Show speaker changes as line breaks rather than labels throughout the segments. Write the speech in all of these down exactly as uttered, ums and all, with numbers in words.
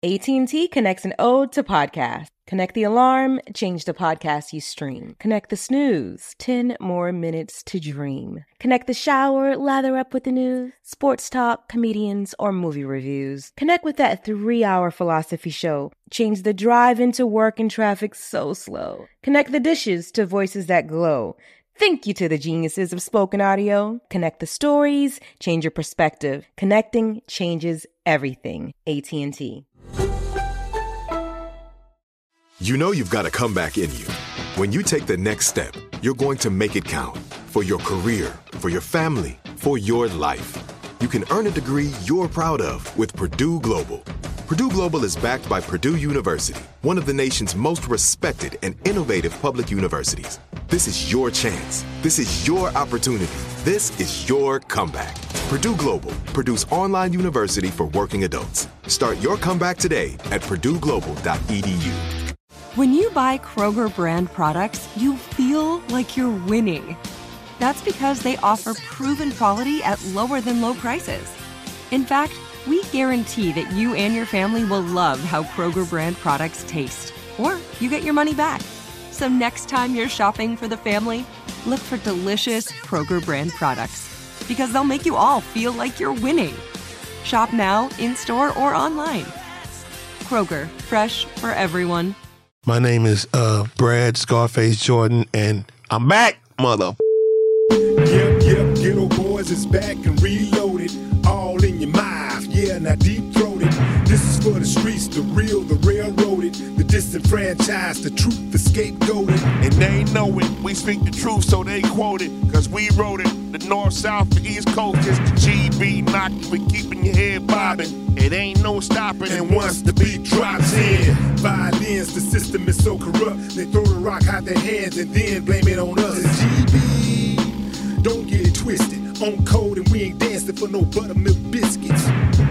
A T and T connects an ode to podcasts. Connect the alarm, change the podcast you stream. Connect the snooze, ten more minutes to dream. Connect the shower, lather up with the news, sports talk, comedians, or movie reviews. Connect with that three-hour philosophy show. Change the drive into work and traffic so slow. Connect the dishes to voices that glow. Thank you to the geniuses of spoken audio. Connect the stories, change your perspective. Connecting changes everything. A T and T.
You know you've got a comeback in you. When you take the next step, you're going to make it count. For your career, for your family, for your life. You can earn a degree you're proud of with Purdue Global. Purdue Global is backed by Purdue University, one of the nation's most respected and innovative public universities. This is your chance. This is your opportunity. This is your comeback. Purdue Global, Purdue's online university for working adults. Start your comeback today at purdue global dot e d u.
When you buy Kroger brand products, you feel like you're winning. That's because they offer proven quality at lower than low prices. In fact, we guarantee that you and your family will love how Kroger brand products taste, or you get your money back. So next time you're shopping for the family, look for delicious Kroger brand products, because they'll make you all feel like you're winning. Shop now, in-store, or online. Kroger, fresh for everyone.
My name is uh, Brad Scarface Jordan, and I'm back, mother.
Yep, yep, Ghetto Boys is back and reloaded. All in your mouth, yeah, now deep-throated. This is for the streets, the real, the railroaded, the disenfranchised, the truth, the scapegoated.
And they know it, we speak the truth, so they quote it, cause we wrote it. The north, south, the east coast is the G B knocking for keeping your head bobbing. It ain't no stopping.
And once the beat drops in, violence, the system is so corrupt, they throw the rock out their hands and then blame it on us. G B, don't get it twisted, on code and we ain't dancing for no buttermilk biscuits.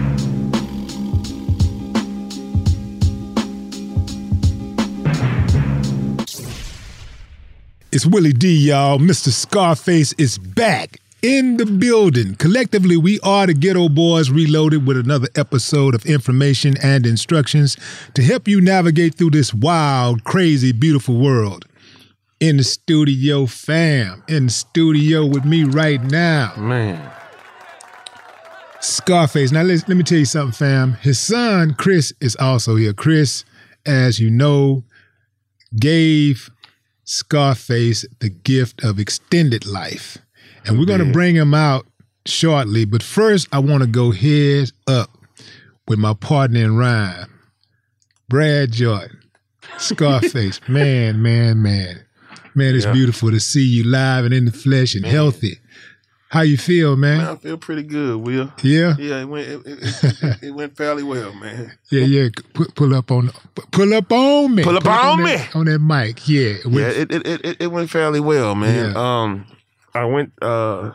It's Willie D, y'all. Mister Scarface is back in the building. Collectively, we are the Ghetto Boys Reloaded with another episode of information and instructions to help you navigate through this wild, crazy, beautiful world. In the studio, fam. In the studio with me right now.
Man.
Scarface. Now, let, let me tell you something, fam. His son, Chris, is also here. Chris, as you know, gave Scarface the gift of extended life. And we're going to bring him out shortly. But first, I want to go head up with my partner in rhyme, Brad Jordan. Scarface. man, man, man. Man, it's yeah. beautiful to see you live and in the flesh and man. healthy. How you feel, man?
man? I feel pretty good, Will.
Yeah?
Yeah, it went, it, it, it, it went fairly well, man.
Yeah, yeah. Pull, pull up on pull up on me.
Pull up
pull
on,
on
me.
That, on that mic, yeah. It went,
yeah, it, it, it, it went fairly well, man.
Yeah.
Um, I went, uh,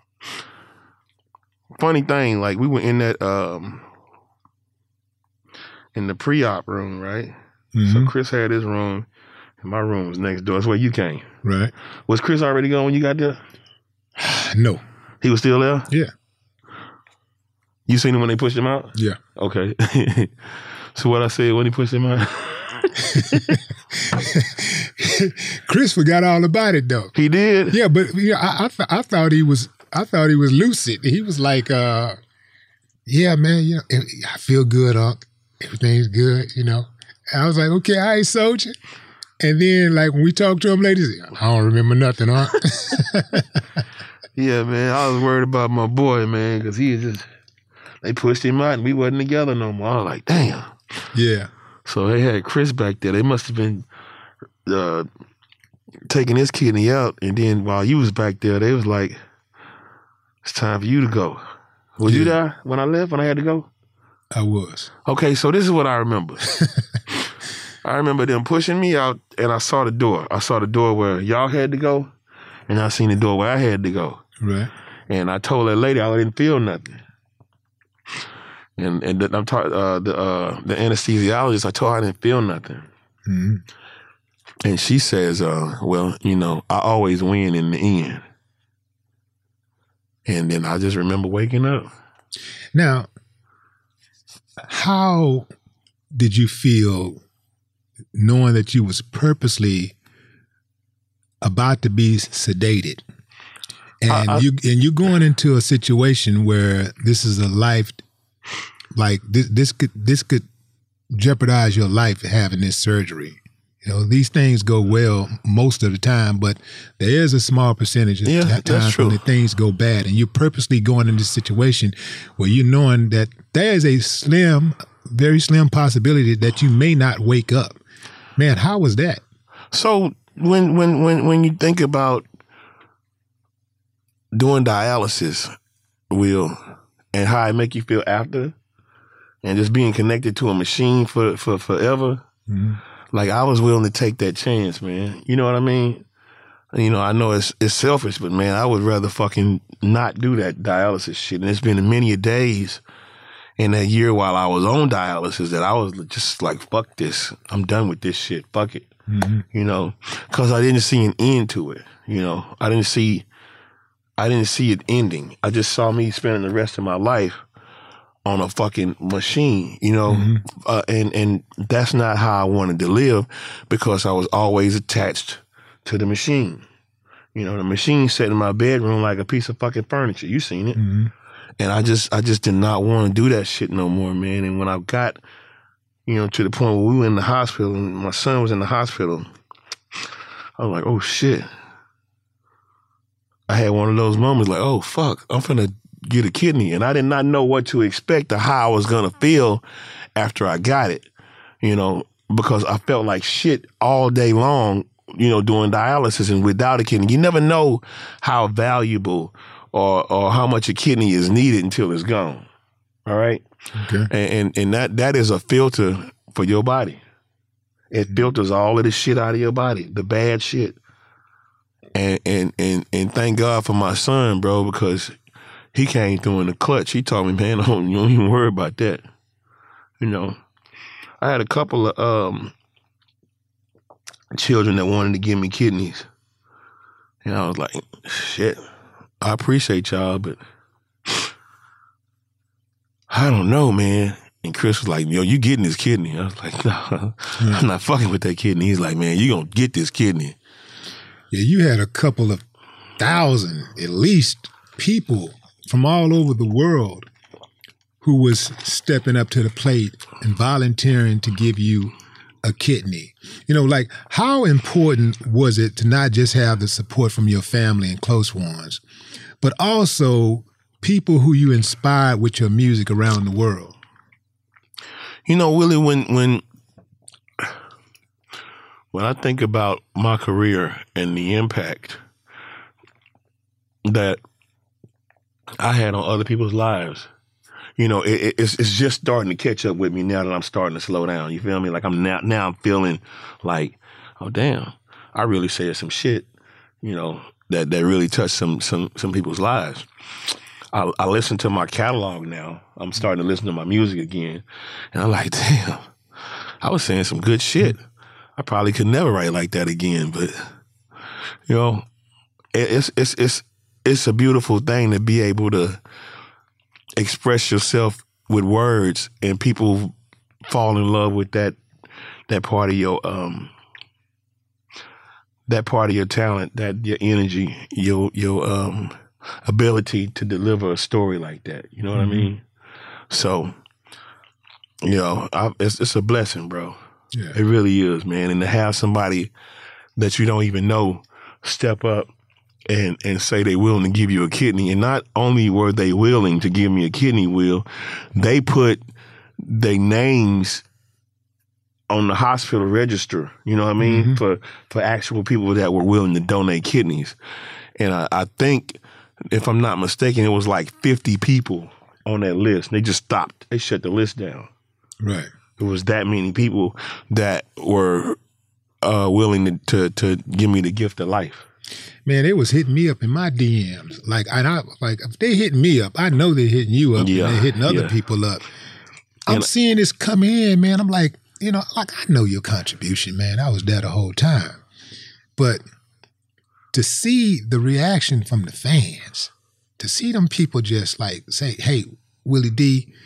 funny thing, like we were in that, um, in the pre-op room, right? Mm-hmm. So Chris had his room. My room was next door. That's where you came.
Right.
Was Chris already gone when you got there?
No.
He was still there?
Yeah.
You seen him when they pushed him out?
Yeah.
Okay. So what I said when he pushed him out?
Chris forgot all about it though.
He did?
Yeah, but you know, I I, th- I thought he was I thought he was lucid. He was like, uh, yeah, man, you know, I feel good, Unc. Everything's good, you know. I was like, okay, all right, soldier. And then, like, when we talked to him later, he said, I don't remember nothing, huh?
Yeah, man, I was worried about my boy, man, because he just, they pushed him out and we wasn't together no more. I was like, damn.
Yeah.
So they had Chris back there. They must have been uh, taking his kidney out. And then while you was back there, they was like, it's time for you to go. Was yeah. you there when I left, when I had to go?
I was.
Okay, so this is what I remember. I remember them pushing me out, and I saw the door. I saw the door where y'all had to go, and I seen the door where I had to go.
Right.
And I told that lady I didn't feel nothing. And and I'm talking uh, the uh, the anesthesiologist. I told her I didn't feel nothing. Mm-hmm. And she says, uh, "Well, you know, I always win in the end." And then I just remember waking up.
Now, how did you feel knowing that you was purposely about to be sedated? And
I, I,
you and you going into a situation where this is a life, like this this could this could jeopardize your life having this surgery. You know, these things go well most of the time, but there is a small percentage of
yeah,
times when the things go bad, and you're purposely going in this situation where you're knowing that there is a slim, very slim possibility that you may not wake up. Man, how was that?
So when when when when you think about doing dialysis, Will, and how it make you feel after, and just being connected to a machine for for forever, mm-hmm. like I was willing to take that chance, man. You know what I mean? You know, I know it's it's selfish, but man, I would rather fucking not do that dialysis shit. And it's been many a days in that year while I was on dialysis that I was just like, fuck this. I'm done with this shit. Fuck it. Mm-hmm. You know, because I didn't see an end to it. You know, I didn't see, I didn't see it ending. I just saw me spending the rest of my life on a fucking machine, you know, mm-hmm. uh, and, and that's not how I wanted to live, because I was always attached to the machine. You know, the machine sat in my bedroom like a piece of fucking furniture. You seen it. Mm-hmm. And I just, I just did not want to do that shit no more, man. And when I got, you know, to the point where we were in the hospital and my son was in the hospital, I was like, oh shit. I had one of those moments like, oh fuck, I'm finna get a kidney. And I did not know what to expect or how I was gonna feel after I got it, you know, because I felt like shit all day long, you know, doing dialysis and without a kidney. You never know how valuable or or how much a kidney is needed until it's gone. All right? Okay. And and, and that that is a filter for your body. It filters all of the shit out of your body, the bad shit. And and and and thank God for my son, bro, because he came through in the clutch. He told me, man, don't, you don't even worry about that. You know, I had a couple of um, children that wanted to give me kidneys. And I was like, shit, I appreciate y'all, but I don't know, man. And Chris was like, yo, you getting this kidney? I was like, no, mm. I'm not fucking with that kidney. He's like, man, you gonna get this kidney.
Yeah, you had a couple of thousand, at least, people from all over the world who was stepping up to the plate and volunteering to give you a kidney. You know, like, how important was it to not just have the support from your family and close ones, but also people who you inspired with your music around the world?
You know, Willie, when when when I think about my career and the impact that I had on other people's lives, you know, it, it's it's just starting to catch up with me now that I'm starting to slow down. You feel me? Like I'm now now I'm feeling like, oh damn, I really said some shit, you know, that that really touched some some some people's lives. I, I listen to my catalog now. I'm starting to listen to my music again, and I'm like, damn, I was saying some good shit. I probably could never write like that again, but you know, it, it's it's it's it's a beautiful thing to be able to express yourself with words, and people fall in love with that that part of your um that part of your talent, that your energy, your your um ability to deliver a story like that. You know what mm-hmm. I mean? So, you know, I, it's it's a blessing, bro. Yeah. It really is, man. And to have somebody that you don't even know step up and and say they're willing to give you a kidney. And not only were they willing to give me a kidney, Will, they put their names on the hospital register, you know what I mean, mm-hmm. for, for actual people that were willing to donate kidneys. And I, I think, if I'm not mistaken, it was like fifty people on that list. They just stopped. They shut the list down.
Right.
It was that many people that were uh, willing to, to to give me the gift of life.
Man, they was hitting me up in my D Ms. Like, I, I like if they hitting me up, I know they're hitting you up, yeah, and they're hitting other yeah. people up. I'm and, seeing this come in, man. I'm like, you know, like I know your contribution, man. I was there the whole time, but to see the reaction from the fans, to see them people just like say, "Hey, Willie D,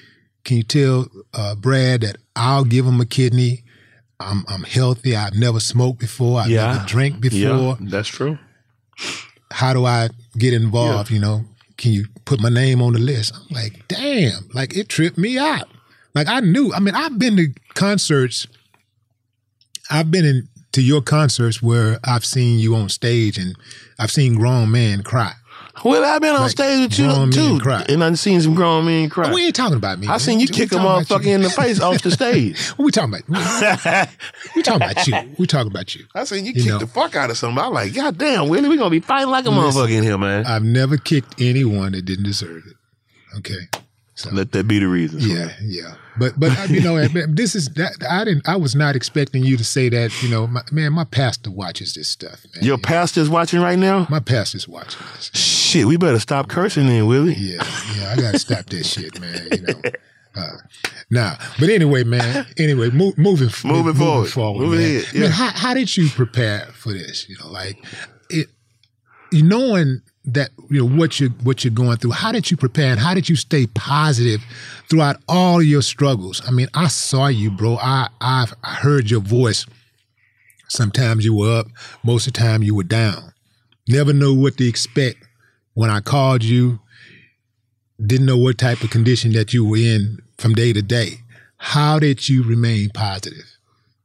can you tell uh, Brad that I'll give him a kidney? I'm I'm healthy. I've never smoked before. I've
Yeah.
never drank before.
Yeah, that's true.
How do I get involved?
Yeah.
You know, can you put my name on the list? I'm like, damn, like it tripped me out. Like I knew. I mean, I've been to concerts. I've been in to your concerts where I've seen you on stage and I've seen grown men cry.
Well, I've been on
Like,
stage with
grown men
you too,
cry.
and I've seen some grown men cry.
We ain't talking about me.
I
man.
seen you
We
kick a
talking about
motherfucker
you.
in the face off the stage.
What we talking about? We, we talking about you. We talking about you.
I seen you,
You
kick
know.
the fuck out of somebody. I'm like, God damn, Willie, we gonna be fighting like a motherfucker in here, man.
I've never kicked anyone that didn't deserve it. Okay. So
Let that be the reason.
yeah, yeah. But but uh, you know, this is that I didn't. I was not expecting you to say that. You know, my, man, my pastor watches this stuff. Man.
Your pastor's watching right now?
My pastor's watching this.
Shit, we better stop cursing then, Willie.
Yeah, yeah. I gotta stop that shit, man. You know. Uh, now, but anyway, man. Anyway, move, moving,
Moving forward.
forward,
Moving
man.
ahead,
I mean,
yeah.
how how did you prepare for this? You know, like it, you knowing that you know what you what you're going through. How did you prepare, and how did you stay positive throughout all your struggles? I mean, I saw you, bro. I I've I heard your voice. Sometimes you were up, most of the time you were down. Never know what to expect. When I called you, didn't know what type of condition that you were in from day to day. How did you remain positive?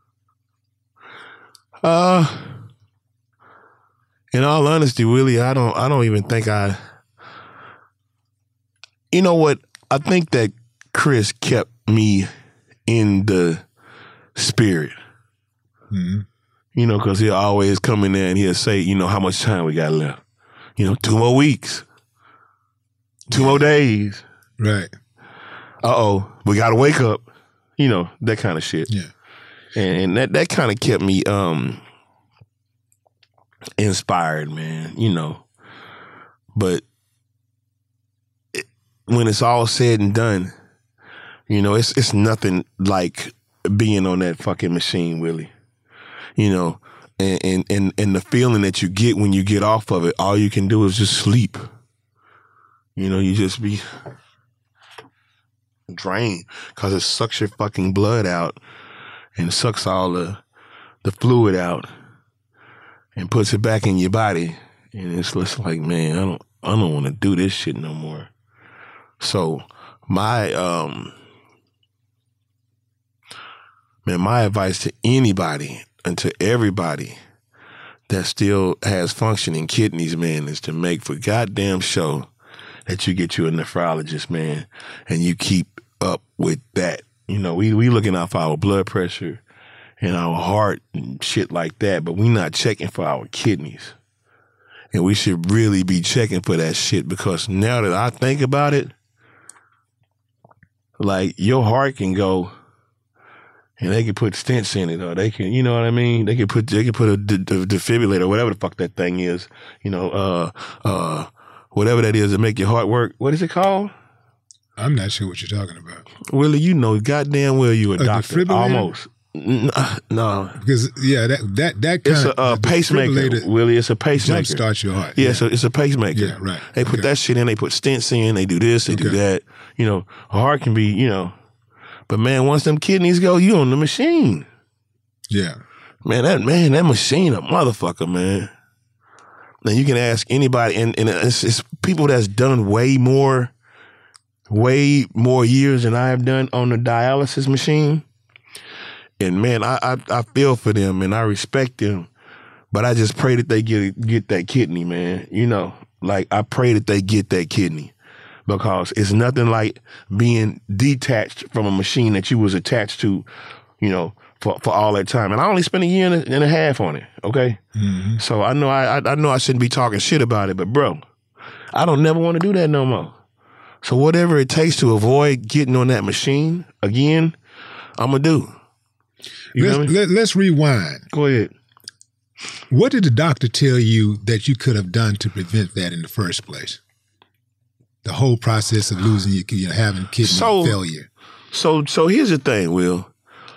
Uh, in all honesty, Willie, I don't, I don't even think I. You know what? I think that Chris kept me in the spirit.
Mm-hmm.
You know, because he'll always come in there and he'll say, you know, how much time we got left. You know, two more weeks, two more days.
Right.
Uh oh, we got to wake up. You know, that kind of shit.
Yeah.
And that, that kind of kept me um, inspired, man, you know. But it, when it's all said and done, you know, it's it's nothing like being on that fucking machine, Willie. You know, and, and, and, and the feeling that you get when you get off of it, all you can do is just sleep. You know, you just be drained because it sucks your fucking blood out. And sucks all the the fluid out and puts it back in your body. And it's just like, man, I don't I don't want to do this shit no more. So my um man, my advice to anybody and to everybody that still has functioning kidneys, man, is to make for goddamn sure that you get you a nephrologist, man, and you keep up with that. You know, we we looking out for our blood pressure and our heart and shit like that, but we not checking for our kidneys. And we should really be checking for that shit, because now that I think about it, like your heart can go and they can put stents in it, or they can, you know what I mean? They can put they can put a de- de- defibrillator, whatever the fuck that thing is, you know, uh, uh, whatever that is to make your heart work. What is it called?
I'm not sure what you're talking about.
Willie, you know goddamn well you a,
A
doctor.
defibrillator?
Almost. N- No.
Because yeah, that that that kind
It's a uh,
of
pacemaker, Willie. It's a pacemaker.
jumpstarts your heart.
Yeah, so it's a pacemaker.
Yeah, right.
They put
Okay.
that shit in. They put stents in. They do this. They do
Okay.
that. You know, a heart can be, you know. But man, once them kidneys go, you on the machine.
Yeah.
Man, that man, that machine, a motherfucker, man. Now you can ask anybody, and, and it's, it's people that's done way more, way more years than I have done on the dialysis machine. And man, I, I I feel for them and I respect them, but I just pray that they get get that kidney, man. You know, like I pray that they get that kidney, because it's nothing like being detached from a machine that you was attached to, you know, for, for all that time. And I only spent a year and a, and a half on it. Okay,
Mm-hmm.
so I know I, I I know I shouldn't be talking shit about it, but bro, I don't never want to do that no more. So whatever it takes to avoid getting on that machine again, I'm gonna do. You
Let's,
know me?
let, let's rewind.
Go ahead.
What did the doctor tell you that you could have done to prevent that in the first place? The whole process of losing your, you know, having kidney
So-
failure.
So so here's the thing, Will.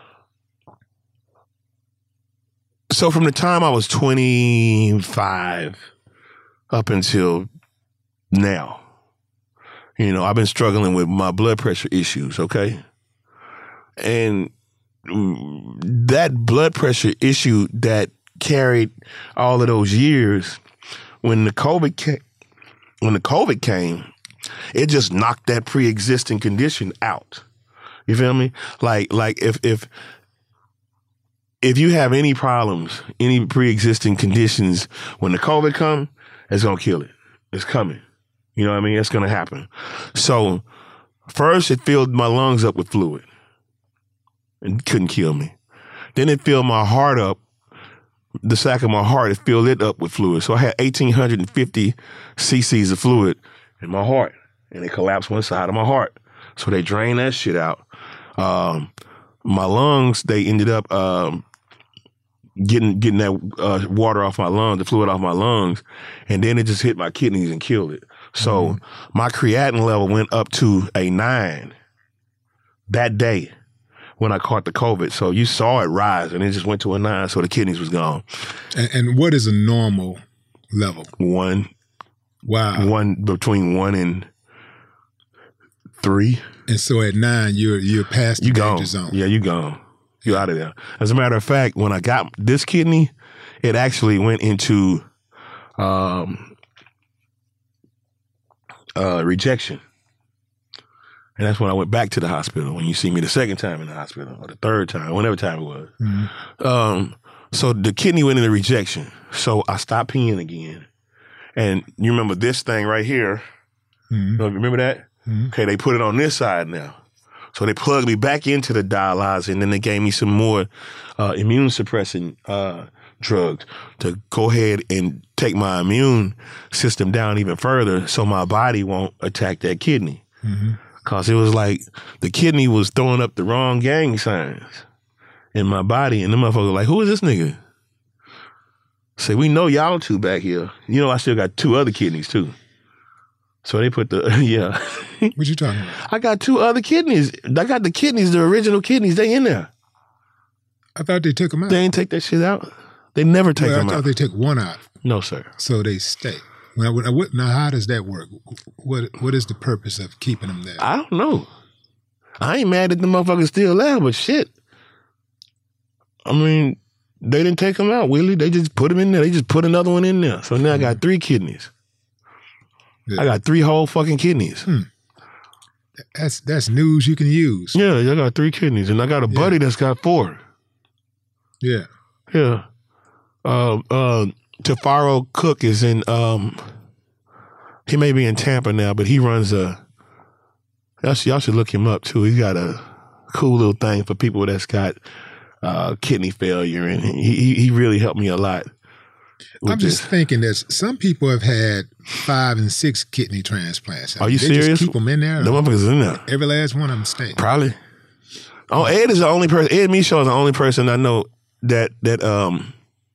So from the time I was twenty-five up until now, You know, I've been struggling with my blood pressure issues, okay? And that blood pressure issue that carried all of those years, when the COVID came, when the COVID came, it just knocked that pre-existing condition out. You feel me? Like, like if if if you have any problems, any pre-existing conditions, when the COVID come, it's gonna kill it. It's coming. You know what I mean? It's gonna happen. So first, it filled my lungs up with fluid and couldn't kill me. Then it filled my heart up. The sac of my heart, it filled it up with fluid. So I had eighteen fifty cc's of fluid in my heart, and it collapsed one side of my heart. So they drained that shit out. Um, my lungs, they ended up um, getting getting that uh, water off my lungs, the fluid off my lungs, and then it just hit my kidneys and killed it. So mm-hmm. my creatinine level went up to a nine that day when I caught the COVID. So you saw it rise, and it just went to a nine, so the kidneys was gone.
And, and what is a normal level?
One.
Wow.
One, between one and three.
And so at nine, you're you're past the
you
danger
gone.
zone.
Yeah, you gone. You out of there. As a matter of fact, when I got this kidney, it actually went into um, uh, rejection. And that's when I went back to the hospital, when you see me the second time in the hospital, or the third time, whatever time it was. Mm-hmm. Um, so the kidney went into rejection. So I stopped peeing again. And you remember this thing right here? Mm-hmm. Remember that? Mm-hmm. Okay, they put it on this side now. So they plugged me back into the dialyzer, and then they gave me some more uh, immune suppressing uh, drugs to go ahead and take my immune system down even further so my body won't attack that kidney. Mm-hmm. Cause it was like the kidney was throwing up the wrong gang signs in my body, and the motherfucker was like, "Who is this nigga?" Say, "We know y'all two back here. You know, I still got two other kidneys too." So they put the yeah.
What you talking about?
I got two other kidneys. I got the kidneys, the original kidneys. They in there.
I thought they took them out.
They ain't take that shit out. They never take
well,
them out.
I thought they took one out.
No, sir.
So they stay. Now, what, now, how does that work? What What is the purpose of keeping them there?
I don't know. I ain't mad that the motherfucker's still there, but shit. I mean, they didn't take them out, Willie. They just put them in there. They just put another one in there. So now mm-hmm. I got three kidneys. Yeah. I got three whole fucking kidneys.
Hmm. That's that's news you can use.
Yeah, I got three kidneys, and I got a yeah. buddy that's got four.
Yeah.
Yeah. Uh, uh, Tafaro Cook is in, um, he may be in Tampa now, but he runs a, y'all should, y'all should look him up too. He's got a cool little thing for people that's got uh, kidney failure, and he, he really helped me a lot.
I'm just this. thinking that some people have had five and six kidney transplants.
Are you
they
serious?
Just keep them in there.
The motherfuckers in there.
Every last one of them stay.
Probably. Oh, Ed is the only person, Ed Michaud is the only person I know that, that, um,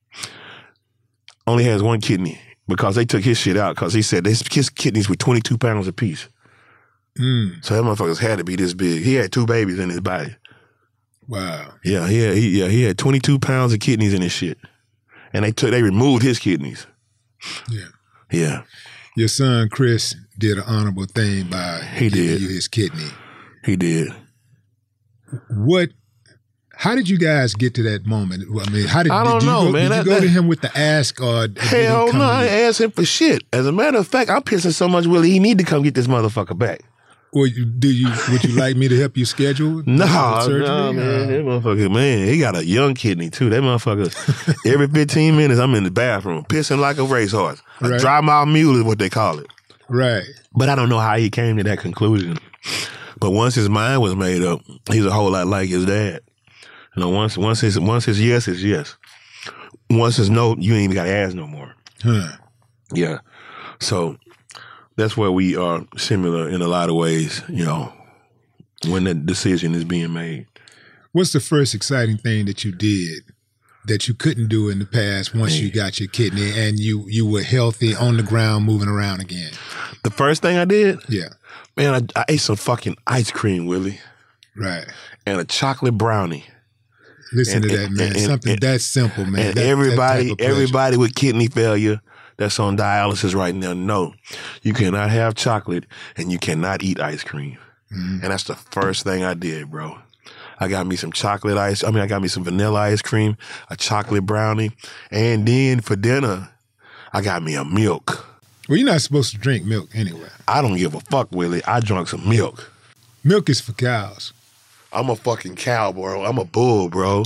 only has one kidney because they took his shit out because he said his, his kidneys were twenty-two pounds apiece. Mm. So that motherfuckers had to be this big. He had two babies in his body.
Wow.
Yeah, he had, he, yeah, he had twenty-two pounds of kidneys in his shit. And they took, they removed his kidneys.
Yeah.
Yeah.
Your son, Chris, did an honorable thing by
he
giving
did.
you his kidney.
He did.
What, how did you guys get to that moment? I mean, how did,
I don't
did you
know,
go,
man.
Did
that,
you go
that,
to him with the ask or did
hell
he come
no,
to
I
you?
ain't asked him for shit. As a matter of fact, I'm pissing so much, Willie, he need to come get this motherfucker back.
Or you, do you? Would you like me to help you schedule?
No,
surgery?
no, man. That motherfucker, man, he got a young kidney too. That motherfucker, every fifteen minutes, I'm in the bathroom pissing like a racehorse. A
right.
dry mouth mule is what they call it.
Right.
But I don't know how he came to that conclusion. But once his mind was made up, he's a whole lot like his dad. You know, once once his once his yes is yes. Once his no, you ain't even got to ask no more.
Huh.
Yeah. So that's where we are similar in a lot of ways, you know, when the decision is being made.
What's the first exciting thing that you did that you couldn't do in the past once Man. you got your kidney and you, you were healthy, on the ground, moving around again?
The first thing I did?
Yeah.
Man, I, I ate some fucking ice cream, Willie.
Right.
And a chocolate brownie.
Listen
and,
to that, man.
And,
Something
and,
that's simple, man.
And
that,
everybody,
that
everybody with kidney failure that's on dialysis right now know you cannot have chocolate and you cannot eat ice cream. Mm-hmm. And that's the first thing I did, bro. I got me some chocolate ice. I mean, I got me some vanilla ice cream, a chocolate brownie, and then for dinner, I got me a milk.
Well, you're not supposed to drink milk anyway.
I don't give a fuck, Willie. I drank some milk.
Milk is for cows.
I'm a fucking cow, bro. I'm a bull, bro.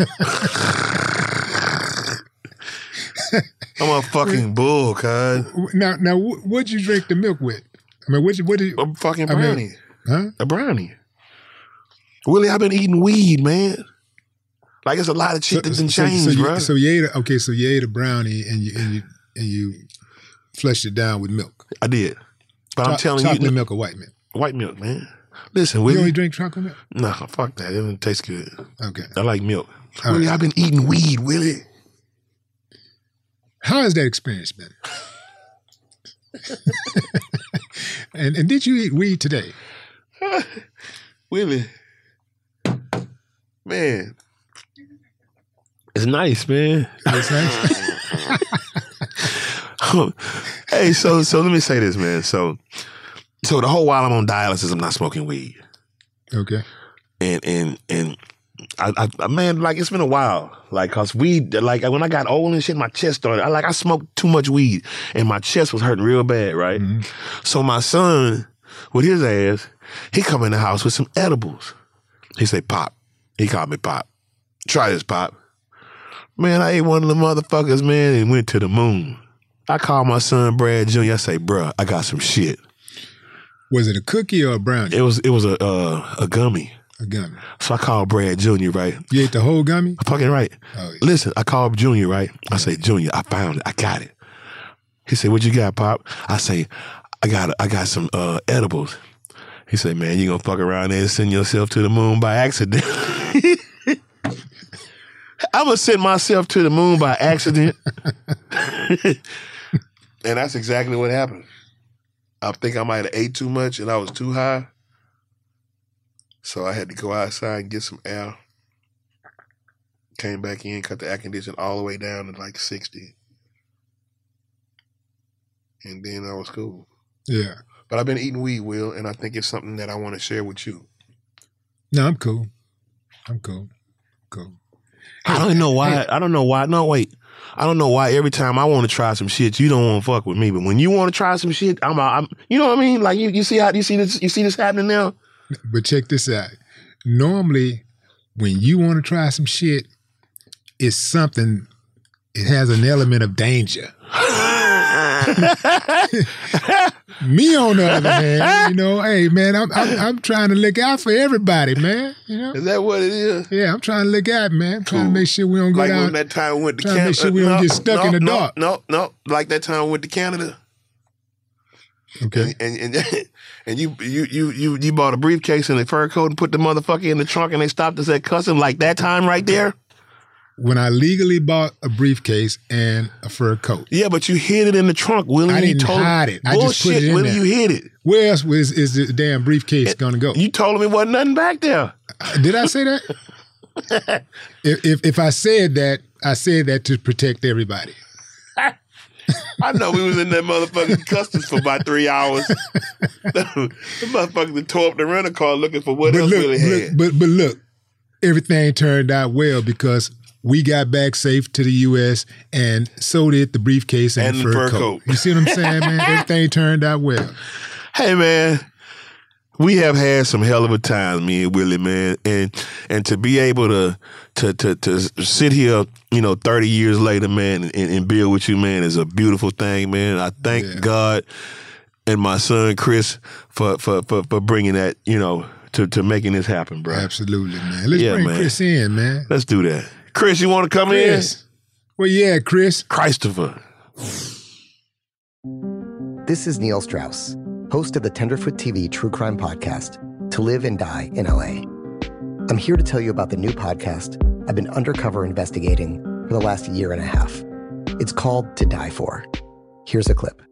I'm a fucking bull, cuz.
Now, now, what'd you drink the milk with? I mean, what you, what did you?
A fucking brownie. I mean,
huh?
A brownie. Willie, I've been eating weed, man. Like, it's a lot of shit
so,
that done
so,
changed,
so you,
bro.
So you ate a, okay, so you ate a brownie and you and you and you flushed it down with milk.
I did. But Cho- I'm telling
chocolate
you.
Chocolate milk or white milk?
White milk, man. Listen, Willie.
You only drink chocolate milk?
No, fuck that. It doesn't taste good.
Okay.
I like milk.
All
Willie,
right.
I've been eating weed, Willie.
How has that experience been? and and did you eat weed today?
Willie. Man. It's nice, man.
It's nice.
Hey, so so let me say this, man. So so the whole while I'm on dialysis, I'm not smoking weed.
Okay.
And and and I, I man, like it's been a while. Like, cause weed, like when I got old and shit, my chest started. I like I smoked too much weed, and my chest was hurting real bad, right? Mm-hmm. So my son, with his ass, he come in the house with some edibles. He say, "Pop." He called me Pop. Try this, Pop. Man, I ate one of the motherfuckers, man, and went to the moon. I called my son Brad Junior I say, "Bruh, I got some shit."
Was it a cookie or a brownie?
It was. It was a uh, a gummy.
A gummy.
So I called Brad Junior, right?
You ate the whole gummy?
Fucking right.
Oh, yeah.
Listen, I called Junior, right? I say, "Junior, I found it. I got it." He said, "What you got, Pop?" I say, I got I got some uh, edibles. He said, "Man, you gonna fuck around there and send yourself to the moon by accident." I'm gonna send myself to the moon by accident. And that's exactly what happened. I think I might have ate too much and I was too high. So I had to go outside and get some air. Came back in, cut the air conditioner all the way down to like sixty. And then I was cool.
Yeah.
But I've been eating weed, Will, and I think it's something that I want to share with you.
No, I'm cool. I'm cool. Cool.
I don't know why. I don't know why. No, wait. I don't know why every time I want to try some shit, you don't want to fuck with me. But when you want to try some shit, I'm, I'm you know what I mean? Like you, you see how you see this, you see this happening now?
But check this out. Normally, when you want to try some shit, it's something, it has an element of danger. Me, on the other hand, you know, hey man, I'm, I'm I'm trying to look out for everybody, man. You know,
is that what it is?
Yeah, I'm trying to look out, man. I'm trying
cool.
to make sure we don't go
like
down.
Like that time we went to
Canada.
Canada.
Make sure we
uh,
don't
no,
get stuck
no,
in the
no,
dark.
No, no, like that time we went to Canada.
Okay.
And and, and, and you, you you you you bought a briefcase and a fur coat and put the motherfucker in the trunk and they stopped us at customs like that time right there.
When I legally bought a briefcase and a fur coat.
Yeah, but you hid it in the trunk, Willie.
I didn't
you told
hide it. I
Bullshit,
just put it in
Willie,
there.
You hid it.
Where else was, is the damn briefcase going to go?
You told him it wasn't nothing back there.
Uh, did I say that? if, if if I said that, I said that to protect everybody.
I know we was in that motherfucking customs for about three hours. The motherfuckers that tore up the rental car looking for what
but
else
look,
Willie
look,
had.
But but look, everything turned out well because we got back safe to the U S and so did the briefcase and,
and
the
fur,
fur
coat.
coat. You see what I'm saying, man? Everything turned out well.
Hey, man, we have had some hell of a time, me and Willie, man, and and to be able to to to to sit here, you know, thirty years later, man, and, and build with you, man, is a beautiful thing, man. I thank
Yeah.
God and my son Chris for for for, for bringing that, you know, to to making this happen, bro.
Absolutely, man. Let's
Yeah,
bring
man.
Chris in, man.
Let's do that. Chris, you want to come
Chris. Well, yeah, Chris.
in? Christopher.
This is Neil Strauss, host of the Tenderfoot T V true crime podcast, To Live and Die in L A. I'm here to tell you about the new podcast I've been undercover investigating for the last year and a half. It's called To Die For. Here's a clip.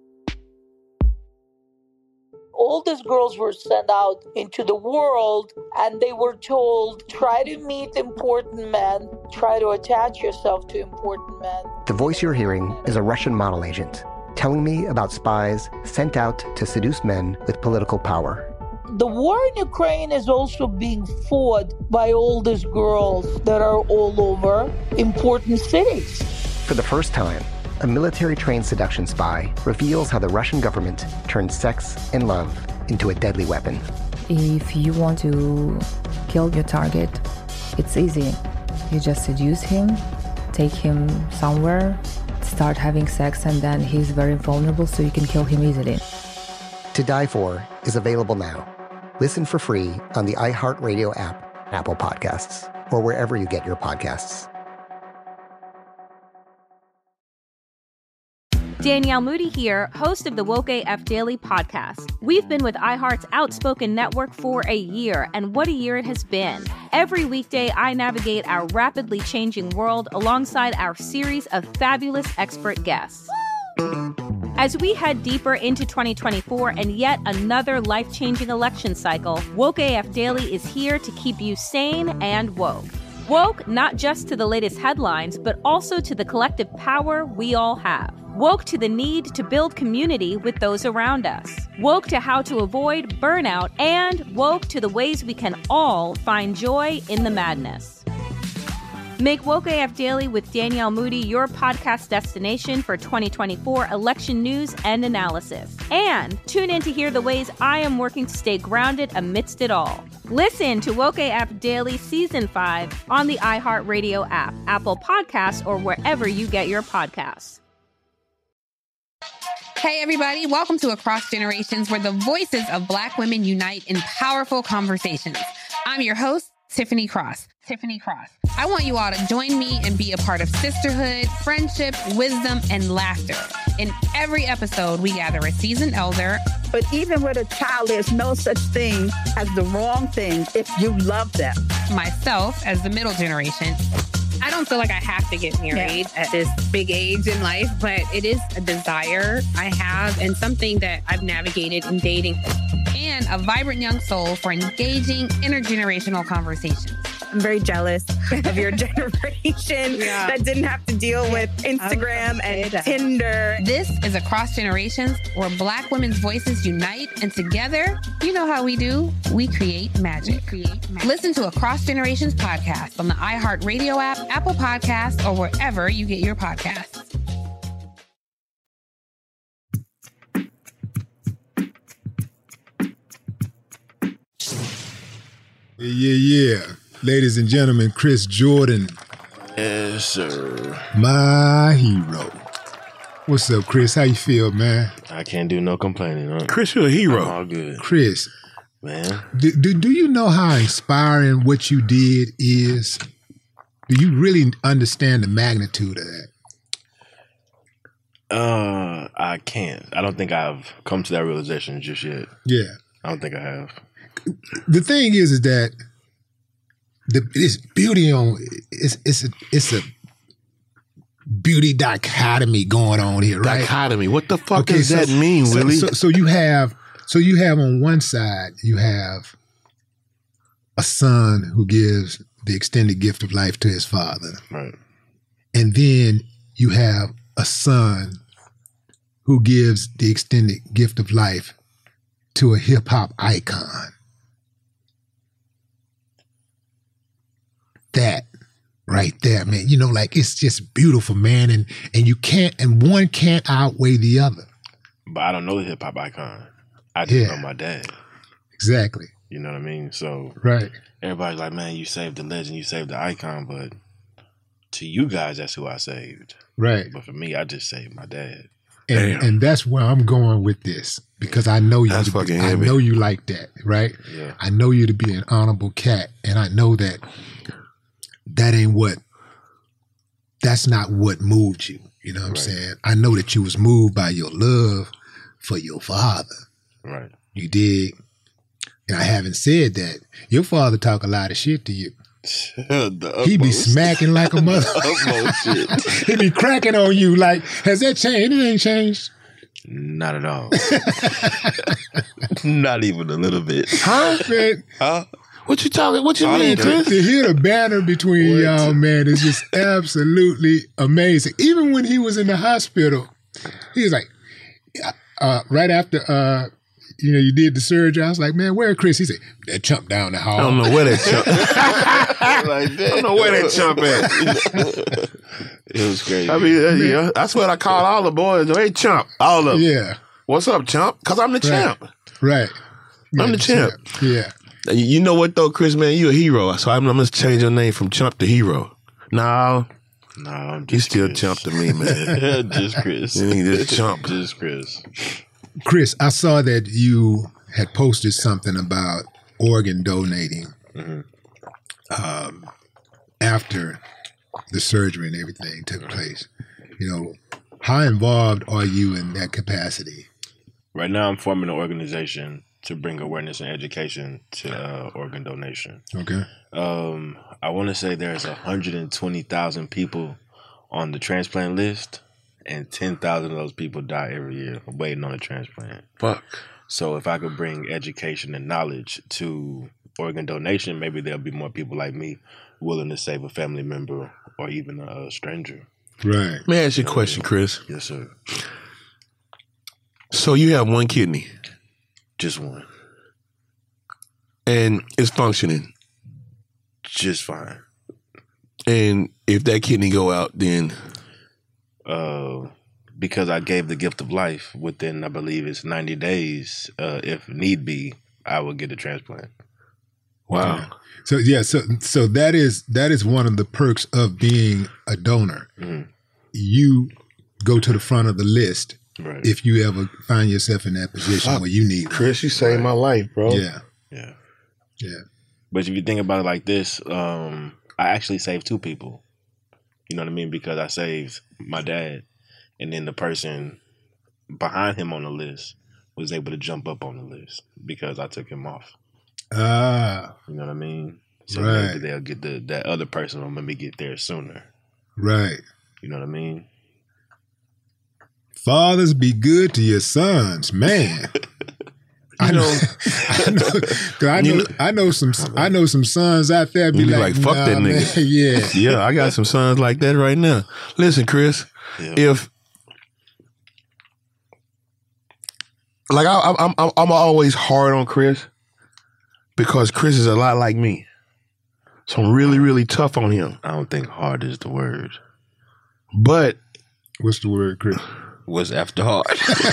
All these girls were sent out into the world and they were told, try to meet important men, try to attach yourself to important men.
The voice you're hearing is a Russian model agent telling me about spies sent out to seduce men with political power.
The war in Ukraine is also being fought by all these girls that are all over important cities.
For the first time, a military-trained seduction spy reveals how the Russian government turned sex and love into a deadly weapon.
If you want to kill your target, it's easy. You just seduce him, take him somewhere, start having sex, and then he's very vulnerable, so you can kill him easily.
To Die For is available now. Listen for free on the iHeartRadio app, Apple Podcasts, or wherever you get your podcasts.
Danielle Moody here, host of the Woke A F Daily podcast. We've been with iHeart's Outspoken Network for a year, and what a year it has been. Every weekday, I navigate our rapidly changing world alongside our series of fabulous expert guests. As we head deeper into twenty twenty-four and yet another life-changing election cycle, Woke A F Daily is here to keep you sane and woke. Woke not just to the latest headlines, but also to the collective power we all have. Woke to the need to build community with those around us. Woke to how to avoid burnout, and woke to the ways we can all find joy in the madness. Make Woke A F Daily with Danielle Moody your podcast destination for twenty twenty-four election news and analysis. And tune in to hear the ways I am working to stay grounded amidst it all. Listen to Woke A F Daily Season five on the iHeartRadio app, Apple Podcasts, or wherever you get your podcasts.
Hey, everybody. Welcome to Across Generations, where the voices of Black women unite in powerful conversations. I'm your host, Tiffany Cross. Tiffany Cross. I want you all to join me and be a part of sisterhood, friendship, wisdom, and laughter. In every episode, we gather a seasoned elder.
But even with a child, there's no such thing as the wrong thing if you love them.
Myself, as the middle generation. I don't feel like I have to get married yeah. at this big age in life, but it is a desire I have and something that I've navigated in dating. And a vibrant young soul for engaging intergenerational conversations.
I'm very jealous of your generation yeah. that didn't have to deal with Instagram and Tinder.
This is Across Generations, where Black women's voices unite, and together, you know how we do, we create magic. We create magic. Listen to Across Generations podcast on the iHeartRadio app, Apple Podcasts, or wherever you get your podcasts.
Yeah, yeah. Ladies and gentlemen, Chris Jordan.
Yes, sir.
My hero. What's up, Chris? How you feel, man?
I can't do no complaining. Huh?
Chris, you're a hero.
I'm all good.
Chris.
Man.
Do, do, do you know how inspiring what you did is? Do you really understand the magnitude of that?
Uh, I can't. I don't think I've come to that realization just yet.
Yeah.
I don't think I have.
The thing is, is that the this beauty on it's it's a, it's a beauty dichotomy going on here, right?
Dichotomy. What the fuck
okay,
does
so,
that mean,
so,
Willie?
So, so you have so you have on one side you have a son who gives the extended gift of life to his father,
right?
And then you have a son who gives the extended gift of life to a hip hop icon. That right there, man, you know, like it's just beautiful, man. And and you can't, and one can't outweigh the other.
But I don't know the hip hop icon. I just
yeah.
know my dad.
Exactly.
You know what I mean? So
right.
Everybody's like, man, you saved the legend, you saved the icon, but to you guys, that's who I saved.
Right.
But for me, I just saved my dad.
And, and that's where I'm going with this, because I know you.
That's
to be,
fucking
I
heavy.
know you like that, right?
Yeah.
I know you to be an honorable cat, and I know that that ain't what. That's not what moved you. You know what I'm
Right.
saying? I know that you was moved by your love for your father.
Right.
You dig? And I haven't said that. Your father talk a lot of shit to you. He be smacking like a mother. He be cracking on you like, has that changed? It ain't changed.
Not at all. Not even a little bit.
Huh? Man,
Huh?
what you talking? What you
I
mean,
don't
Chris? To hear the banner between y'all, man, is just absolutely amazing. Even when he was in the hospital, he was like, uh, right after uh, you know you did the surgery, I was like, man, where Chris? He said, that chump down the hall.
I don't know where that chump. like that. I don't know where that chump at.
It was crazy.
I mean, uh, yeah, that's what I call all the boys. Hey, chump, all of them.
Yeah.
What's up, chump? Because I'm the
Right.
champ.
Right.
I'm the champ.
Yeah.
You know what though, Chris, man, you a hero. So I'm, I'm gonna change your name from Chump to Hero. No,
no, I'm
you still Chump to me, man.
Just Chris.
You ain't just Chump.
Just Chris.
Chris, I saw that you had posted something about organ donating
Mm-hmm.
um, after the surgery and everything took place. You know, how involved are you in that capacity?
Right now, I'm forming an organization to bring awareness and education to uh, organ donation.
Okay.
Um, I want to say there's one hundred twenty thousand people on the transplant list, and ten thousand of those people die every year waiting on a transplant.
Fuck.
So if I could bring education and knowledge to organ donation, maybe there'll be more people like me willing to save a family member or even a stranger.
Right.
May I ask you a question, Chris?
Yes, sir.
So you have one kidney.
Just one.
And it's functioning.
Just fine.
And if that kidney go out, then
uh, because I gave the gift of life within, I believe it's ninety days. Uh, if need be, I will get a transplant.
Wow.
Okay. So yeah, so so that is that is one of the perks of being a donor.
Mm-hmm.
You go to the front of the list
right.
if you ever find yourself in that position where you need.
Chris, you saved my life, bro.
Yeah.
Yeah.
Yeah.
But if you think about it like this, um, I actually saved two people. You know what I mean? Because I saved my dad, and then the person behind him on the list was able to jump up on the list because I took him off.
Ah.
You know what I mean? So
right.
maybe they'll get the that other person will maybe get there sooner.
Right.
You know what I mean?
Fathers, be good to your sons, man. I know, I know, cause I know, I know some, I know some sons out there be
you be
like,
like, fuck
nah,
that nigga.
Man, yeah,
yeah, I got some sons like that right now. Listen, Chris,
yeah.
if like I, I'm, I'm, I'm always hard on Chris because Chris is a lot like me, so I'm really, really tough on him.
I don't think hard is the word,
but
what's the word, Chris?
What's after hard?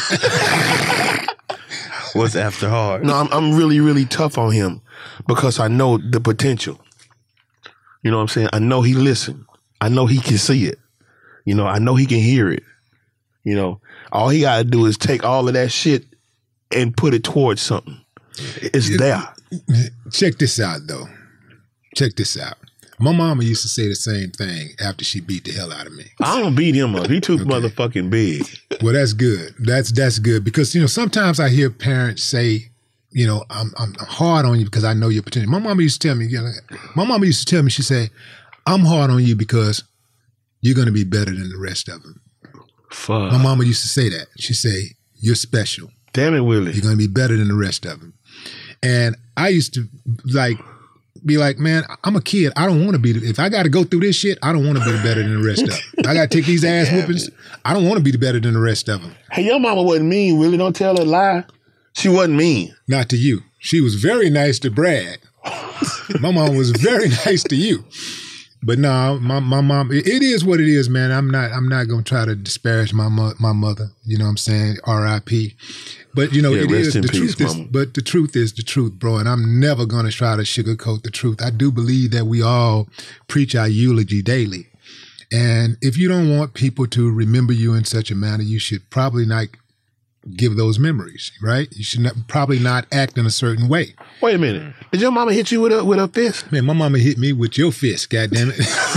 What's after hard?
No, I'm, I'm really, really tough on him because I know the potential. You know what I'm saying? I know he listen. I know he can see it. You know, I know he can hear it. You know, all he got to do is take all of that shit and put it towards something. It's there.
Check this out, though. Check this out. My mama used to say the same thing after she beat the hell out of me.
I don't beat him up. He too okay. motherfucking big.
Well, that's good. That's that's good because you know sometimes I hear parents say, you know, I'm I'm hard on you because I know your potential. My mama used to tell me, you know, my mama used to tell me, she said, I'm hard on you because you're going to be better than the rest of them.
Fuck.
My mama used to say that. She say, you're special.
Damn it, Willie.
You're going to be better than the rest of them. And I used to like. be like, man, I'm a kid. I don't want to be, the, if I got to go through this shit, I don't want to be the better than the rest of them. I got to take these ass whoopings. I don't want to be the better than the rest of them.
Hey, your mama wasn't mean, Willie. Don't tell her lie. She wasn't mean.
Not to you. She was very nice to Brad. My mom was very nice to you. But no, my my mom, it, it is what it is, man. I'm not I'm not going to try to disparage my mo- my mother. You know what I'm saying? R I P But, you know,
yeah,
it is the
peace,
truth. Is, but the truth is the truth, bro. And I'm never going to try to sugarcoat the truth. I do believe that we all preach our eulogy daily. And if you don't want people to remember you in such a manner, you should probably not give those memories, right? You should not, probably not act in a certain way.
Wait a minute. Did your mama hit you with a with a fist?
Man, my mama hit me with your fist, goddammit.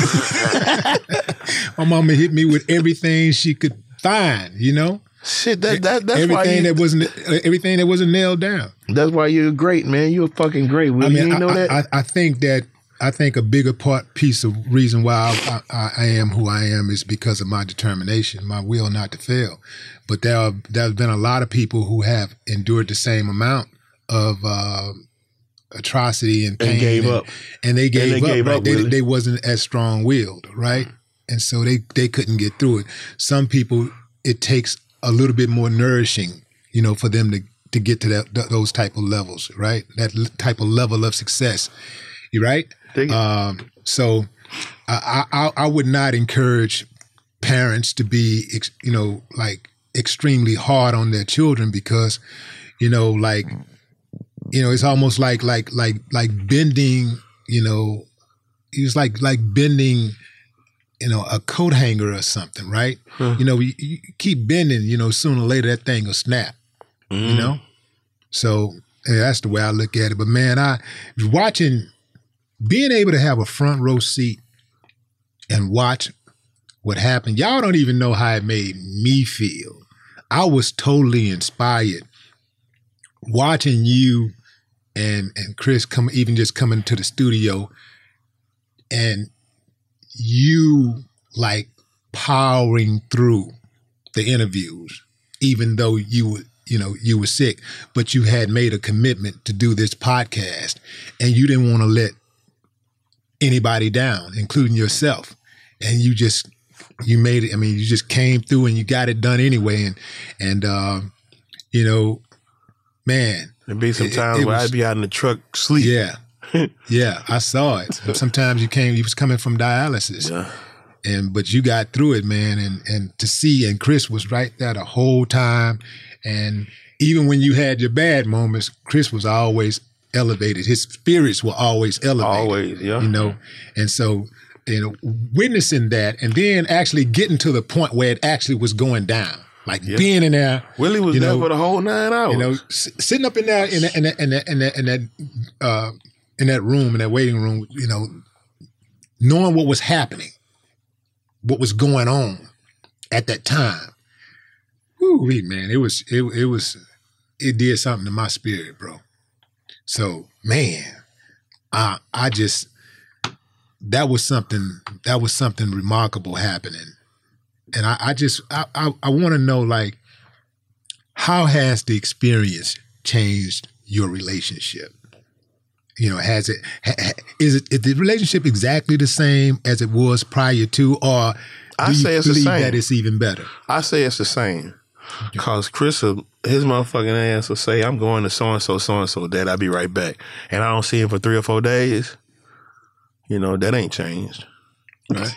My mama hit me with everything she could find, you know?
Shit, that, that that's
everything
why you,
that wasn't everything that wasn't nailed down.
That's why you're great, man. You're fucking great. Will
I mean,
you
I,
know
I,
that?
I, I think that I think a bigger part piece of reason why I, I, I am who I am is because of my determination, my will not to fail. But there are, there's been a lot of people who have endured the same amount of uh, atrocity and pain,
and gave
and,
up,
and they gave
and they
up.
Gave
right?
up
they,
really.
they wasn't as strong willed, right? And so they they couldn't get through it. Some people, it takes a little bit more nourishing, you know, for them to, to get to that th- those type of levels, right? That l- type of level of success, you right? Um, so I, I I would not encourage parents to be, ex- you know, like extremely hard on their children because, you know, like, you know, it's almost like like like like bending, you know, it's like like bending, you know, a coat hanger or something, right? Huh. You know, you, you keep bending, you know, sooner or later that thing will snap, mm. you know? So yeah, that's the way I look at it. But man, I was watching, being able to have a front row seat and watch what happened. Y'all don't even know how it made me feel. I was totally inspired watching you and and Chris come, even just coming to the studio, and you like powering through the interviews, even though you were, you know, you were sick, but you had made a commitment to do this podcast, and you didn't want to let anybody down, including yourself. And you just, you made it. I mean, you just came through and you got it done anyway. And, and, uh, you know, man.
There'd be some times it, it where was, I'd be out in the truck sleep.
Yeah. Yeah. I saw it. Sometimes you came, you was coming from dialysis. Yeah. And, but you got through it, man. And, and to see, and Chris was right there the whole time. And even when you had your bad moments, Chris was always elevated. His spirits were always elevated.
Always, yeah.
You know, and so, you know, witnessing that and then actually getting to the point where it actually was going down, like yeah. being in there.
Willie was
you
there
know,
for the whole nine hours.
You know, s- sitting up in there in that in that in that in that in that, uh, in that room, in that waiting room, you know, knowing what was happening, what was going on at that time. Woo, man, it was it it was it did something to my spirit, bro. So, man, I I just that was something that was something remarkable happening. And I, I just I I, I want to know, like, how has the experience changed your relationship? You know, has it ha, is it is the relationship exactly the same as it was prior to, or do
I
you
say it's
believe
the same.
that it's even better?
I say it's the same. Because Chris, will, his motherfucking ass will say, I'm going to so-and-so, so-and-so, Dad, I'll be right back. And I don't see him for three or four days. You know, that ain't changed. Right?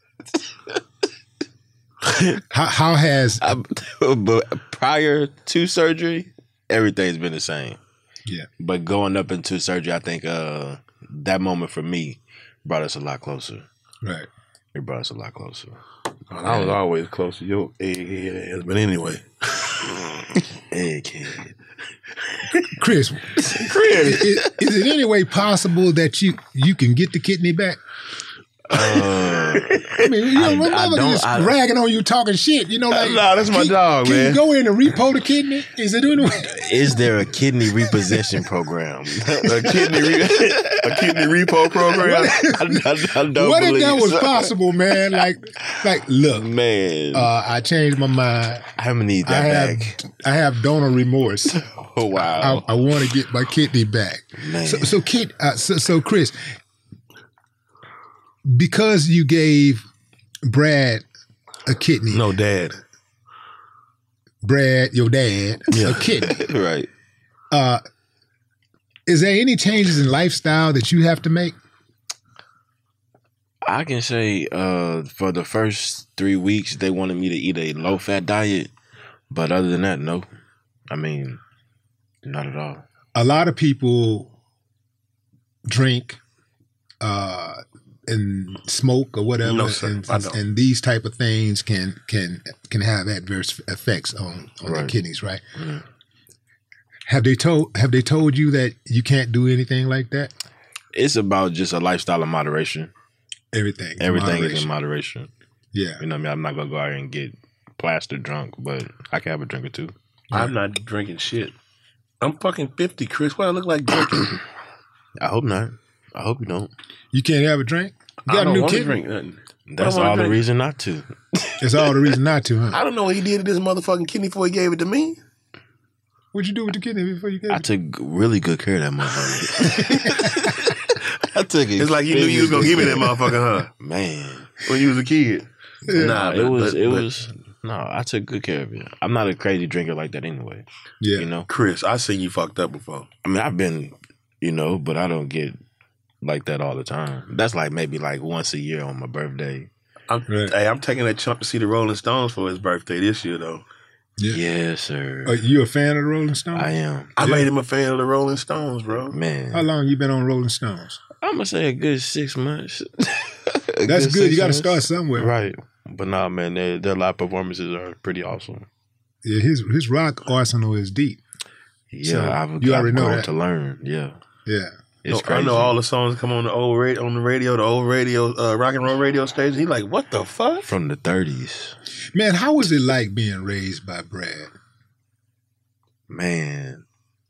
how, how has...
I, but prior to surgery, everything's been the same.
Yeah.
But going up into surgery, I think uh, that moment for me brought us a lot closer.
Right.
It brought us a lot closer.
And I was always close to your egghead ass, but anyway.
Egghead.
Chris, Chris, is, is it any way possible that you you can get the kidney back?
Uh,
I mean, you know, my mother just I, ragging on you, talking shit. You know, like,
no, nah, that's my
can,
dog,
can
man.
You go in and repo the kidney? Is it any way?
Is there a kidney repossession program?
a kidney, re- a kidney repo program?
What,
I, I, I don't
what if that was
so.
possible, man? Like, like, look,
man,
uh, I changed my mind.
I'm gonna need that
I
back.
Have, I have donor remorse.
Oh wow!
I, I want to get my kidney back.
Man.
So, so, kid, uh, so, so, Chris. Because you gave Brad a kidney.
No, Dad.
Brad, your dad,
yeah.
a kidney.
Right.
Uh, is there any changes in lifestyle that you have to make?
I can say uh, for the first three weeks, they wanted me to eat a low-fat diet. But other than that, no. I mean, not at all.
A lot of people drink, uh, and smoke or whatever,
no, sir,
and,
I don't.
and these type of things can can can have adverse effects on, on
right.
the kidneys, right?
Mm.
Have they told Have they told you that you can't do anything like that?
It's about just a lifestyle of moderation.
Everything,
everything
moderation.
is in moderation.
Yeah,
you know what I mean. I'm not gonna go out and get plastered drunk, but I can have a drink or two.
I'm yeah. not drinking shit. I'm fucking fifty, Chris. What I look like drinking?
I hope not. I hope you don't.
You can't have a drink? You got
I don't
a new
want
kidney?
to drink nothing.
That's all the reason not to.
That's all the reason not to, huh?
I don't know what he did to this motherfucking kidney before he gave it to me.
What'd you do with the kidney before you gave it?
I took really good care of that motherfucker. I took it.
It's like you knew you was gonna give me that motherfucker, huh?
Man.
When you was a kid.
Yeah. Nah, it was,
but,
it
but,
was, No, I took good care of it. I'm not a crazy drinker like that anyway.
Yeah.
You know?
Chris, I seen you fucked up before.
I mean, I've been, you know, but I don't get like that all the time. That's like maybe like once a year on my birthday.
I'm, right. Hey, I'm taking that chump to see the Rolling Stones for his birthday this year, though.
Yeah. Yes, sir.
Are you a fan of the Rolling Stones?
I am.
I
yeah.
made him a fan of the Rolling Stones, bro.
Man.
How long you been on Rolling Stones?
I'm going to say a good six months.
That's good. good. You got to start somewhere.
Right. But nah, man, their, their live performances are pretty awesome.
Yeah, his his rock arsenal is deep.
Yeah,
so
I've,
you
I've
already know
grown
that.
to learn. Yeah.
Yeah.
It's
no,
crazy.
I know all the songs come on the old radio, on the radio, the old radio, uh, rock and roll radio station. He like, what the fuck?
From the thirties.
Man, how was it like being raised by Brad?
Man.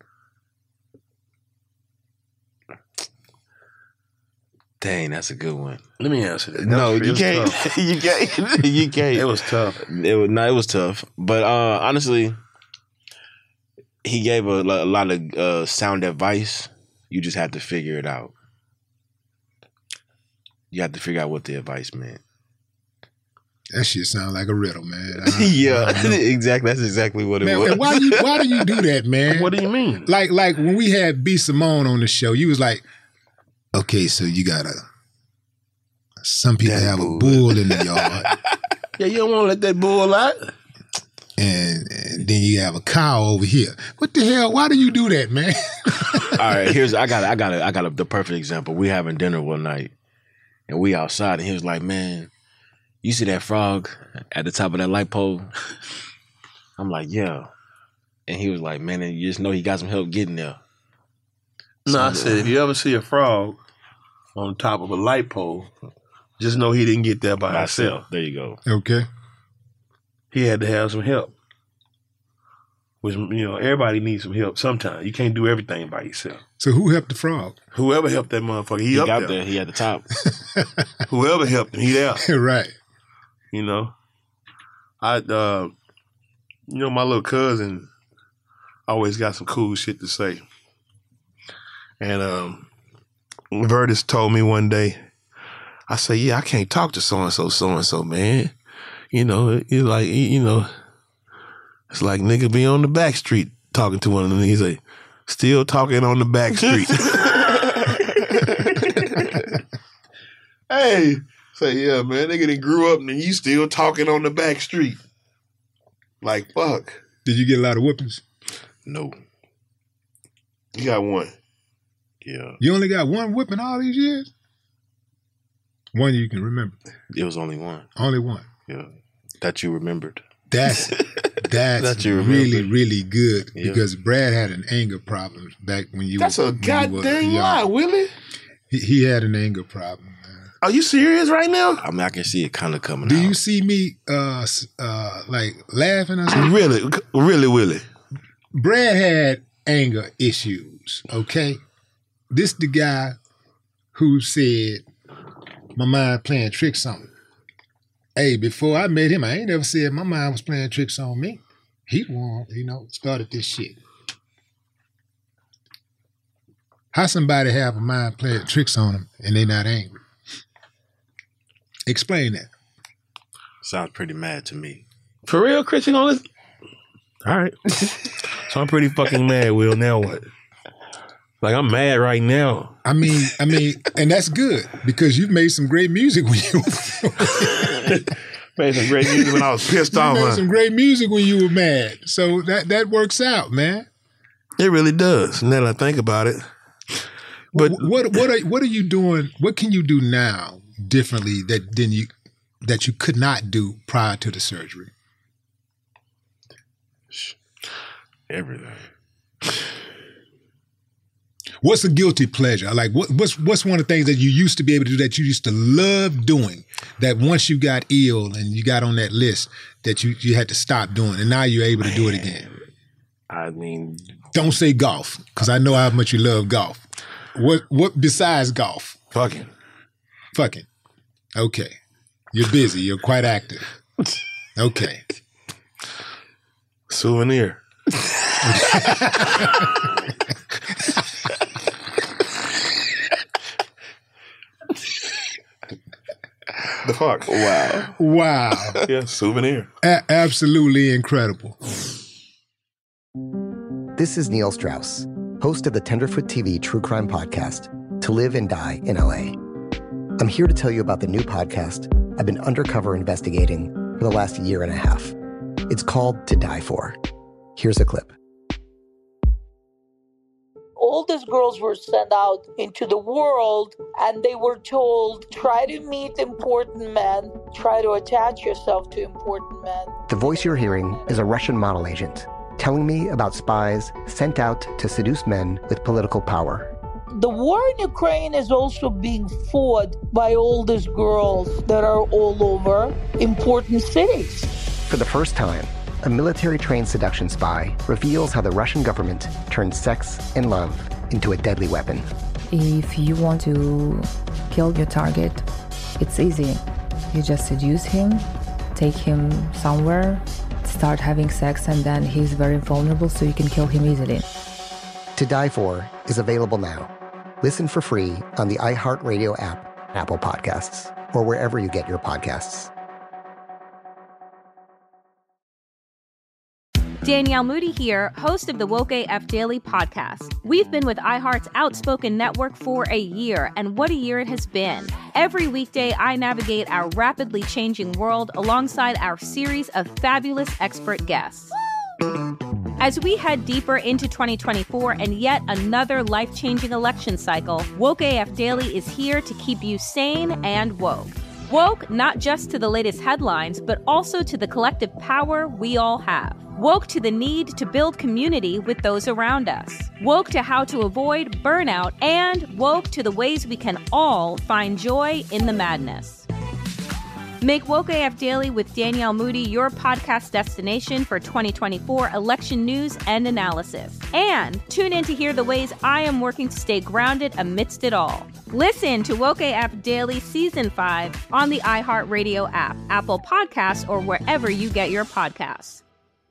Dang, that's a good one.
Let me answer that. that
no,
was,
you can't. you can't. You can't.
It was tough.
It was no, it was tough. But uh, honestly, he gave a, a lot of uh, sound advice. You just had to figure it out. You had to figure out what the advice meant.
That shit sound like a riddle, man. I,
yeah, I exactly. That's exactly what it
man,
was.
Why you? Why do you do that, man?
What do you mean?
Like, like when we had B. Simone on the show, you was like, okay, so you gotta. Some people
that
have
bull.
a bull in the yard.
Yeah, you don't want to let that bull out.
And, and then you have a cow over here. What the hell? Why do you do that, man?
All right, here's I got I got I got a, the perfect example. We having dinner one night, and we outside, and he was like, "Man, you see that frog at the top of that light pole?" I'm like, "Yeah," and he was like, "Man, you just know he got some help getting there."
No,
So,
I said, if you ever see a frog on top of a light pole, just know he didn't get there by himself.
There you go.
Okay.
He had to have some help. Which, you know, everybody needs some help sometimes. You can't do everything by yourself.
So who helped the frog?
Whoever helped that motherfucker, he,
He
up
got
there.
there. He at the top.
Whoever helped him, he there.
Right.
You know, I, uh, you know, my little cousin always got some cool shit to say. And um, Vertus told me one day, I say, yeah, I can't talk to so-and-so, so-and-so, man. You know, it's like, you know, it's like nigga be on the back street talking to one of them. He's like, still talking on the back street. Hey, say, yeah, man, nigga done grew up and you still talking on the back street. Like, fuck.
Did you get a lot of whoopings?
No.
You got one.
Yeah.
You only got one whooping all these years? One you can remember.
It was only one.
Only one.
Yeah. That you remembered.
That's that's
That you
really,
remembered.
really good
Yeah.
because Brad had an anger problem back when you
That's
were,
a
when you
goddamn
were young.
lie, Willie.
He, he had an anger problem. Man.
Are you serious right now?
I mean, I can see it kind of coming
Do
out.
you see me uh s- uh like laughing or something?
Really, really, Willie.
Brad had anger issues, okay? This the guy who said my mind playing tricks on me. Hey, before I met him, I ain't never said my mind was playing tricks on me. He the one, you know, started this shit. How somebody have a mind playing tricks on them and they not angry? Explain that.
Sounds pretty mad to me.
For real, Chris, you gonna listen? All right. So I'm pretty fucking mad, Will. Now what? Like, I'm mad right now.
I mean, I mean, and that's good because you've made some great music when you
Made some great music when I was pissed
you
off.
made
Huh?
some great music when you were mad. So that that works out, man.
It really does. Now that I think about it. But
What what what are what are you doing? What can you do now differently that than you that you could not do prior to the surgery?
Everything.
What's a guilty pleasure? Like what, what's what's one of the things that you used to be able to do that you used to love doing that once you got ill and you got on that list that you, you had to stop doing and now you're able to do it again?
I mean,
Don't say golf because I know how much you love golf. What what besides golf?
fucking.
Fucking. Okay. You're busy. You're quite active. Okay.
Souvenir. the Fox.
Wow.
Wow.
Yeah, souvenir.
A- absolutely incredible.
This is Neil Strauss, host of the Tenderfoot T V true crime podcast, To Live and Die in L A. I'm here to tell you about the new podcast I've been undercover investigating for the last year and a half. It's called To Die For. Here's a clip.
All these girls were sent out into the world and they were told, try to meet important men, try to attach yourself to important men.
The voice you're hearing is a Russian model agent telling me about spies sent out to seduce men with political power.
The war in Ukraine is also being fought by all these girls that are all over important cities.
For the first time, a military-trained seduction spy reveals how the Russian government turned sex and love into a deadly weapon.
If you want to kill your target, it's easy. You just seduce him, take him somewhere, start having sex, and then he's very vulnerable, so you can kill him easily.
To Die For is available now. Listen for free on the iHeartRadio app, Apple Podcasts, or wherever you get your podcasts.
Danielle Moody here, host of the Woke A F Daily podcast. We've been with iHeart's Outspoken Network for a year, and what a year it has been. Every weekday, I navigate our rapidly changing world alongside our series of fabulous expert guests. As we head deeper into twenty twenty-four and yet another life-changing election cycle, Woke A F Daily is here to keep you sane and woke. Woke not just to the latest headlines, but also to the collective power we all have. Woke to the need to build community with those around us. Woke to how to avoid burnout, and woke to the ways we can all find joy in the madness. Make Woke A F Daily with Danielle Moody your podcast destination for twenty twenty-four election news and analysis. And tune in to hear the ways I am working to stay grounded amidst it all. Listen to Woke A F Daily Season five on the iHeartRadio app, Apple Podcasts, or wherever you get your podcasts.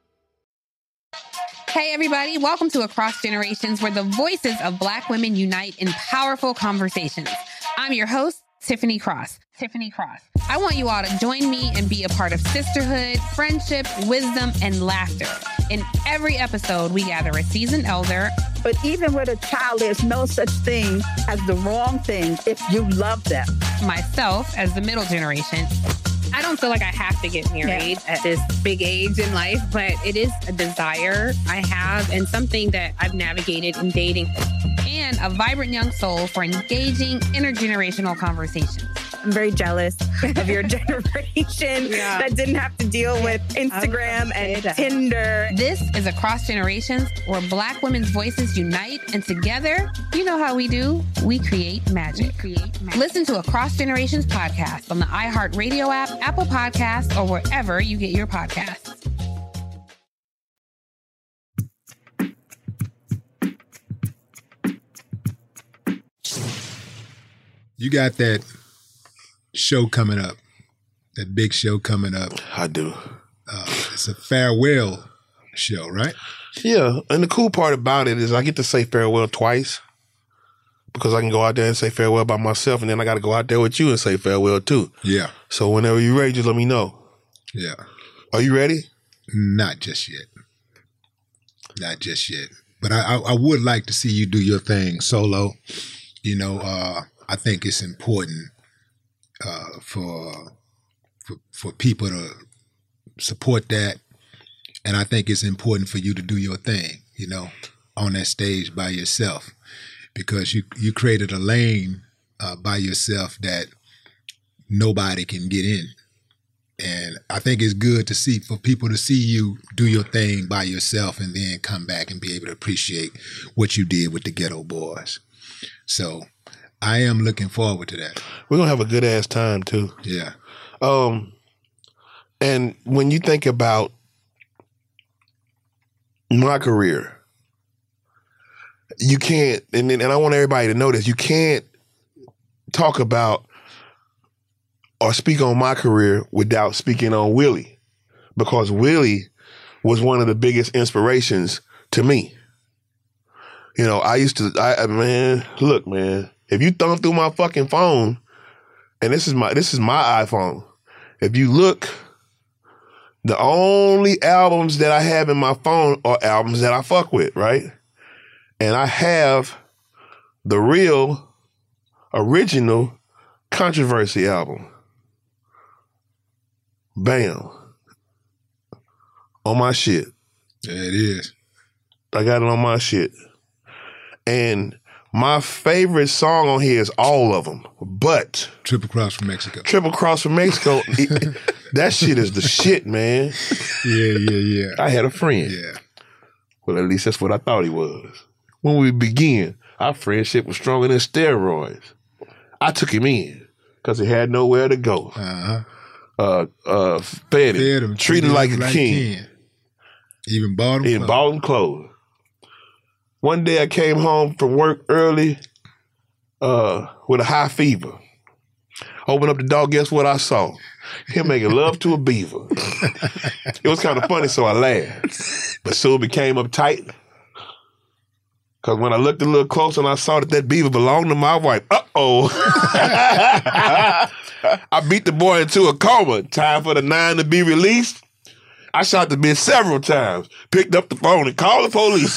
Hey, everybody. Welcome to Across Generations, where the voices of Black women unite in powerful conversations. I'm your host, Tiffany Cross. Tiffany Cross. I want you all to join me and be a part of sisterhood, friendship, wisdom, and laughter. In every episode, we gather a seasoned elder.
But even with a child, there's no such thing as the wrong thing if you love them.
Myself, as the middle generation. I don't feel like I have to get married yeah. at this big age in life, but it is a desire I have and something that I've navigated in dating. And a vibrant young soul for engaging intergenerational conversations.
I'm very jealous of your generation yeah. that didn't have to deal with Instagram and that. Tinder.
This is Across Generations, where Black women's voices unite, and together, you know how we do, we create magic. We create magic. Listen to Across Generations podcast on the iHeartRadio app, Apple Podcasts, or wherever you get your podcasts.
You got that show coming up, that big show coming up.
I do.
Uh, it's a farewell show, right?
Yeah, and the cool part about it is I get to say farewell twice because I can go out there and say farewell by myself, and then I got to go out there with you and say farewell too.
Yeah.
So whenever you're ready, just let me know.
Yeah.
Are you ready?
Not just yet. Not just yet. But I, I, I would like to see you do your thing solo. You know, uh, I think it's important uh, for, for for people to support that, and I think it's important for you to do your thing, you know, on that stage by yourself, because you you created a lane uh, by yourself that nobody can get in, and I think it's good to see for people to see you do your thing by yourself and then come back and be able to appreciate what you did with the Ghetto Boys. So I am looking forward to that.
We're gonna have a good ass time too.
Yeah.
Um, and when you think about my career, you can't, and and I want everybody to know this, you can't talk about or speak on my career without speaking on Willie, because Willie was one of the biggest inspirations to me. You know, I used to, I man, look, man, if you thumb through my fucking phone, and this is my this is my iPhone. If you look, the only albums that I have in my phone are albums that I fuck with, right? And I have the real, original Controversy album. Bam. On my shit.
Yeah, it is.
I got it on my shit. And my favorite song on here is all of them, but
Triple Cross from Mexico.
Triple Cross from Mexico, it, that shit is the shit, man.
Yeah, yeah, yeah.
I had a friend.
Yeah.
Well, at least that's what I thought he was. When we began, our friendship was stronger than steroids. I took him in because he had nowhere to go.
Uh-huh.
Uh, uh, fed him,
Fed him,
treated him like a
like
king.
king. Even bought him
Even
clothes.
bought him clothes. One day I came home from work early uh, with a high fever. Opened up the door, guess what I saw? Him making love to a beaver. It was kind of funny, so I laughed. But soon became uptight. Because when I looked a little closer and I saw that that beaver belonged to my wife, uh-oh. I beat the boy into a coma. Time for the nine to be released. I shot the bitch several times. Picked up the phone and called the police.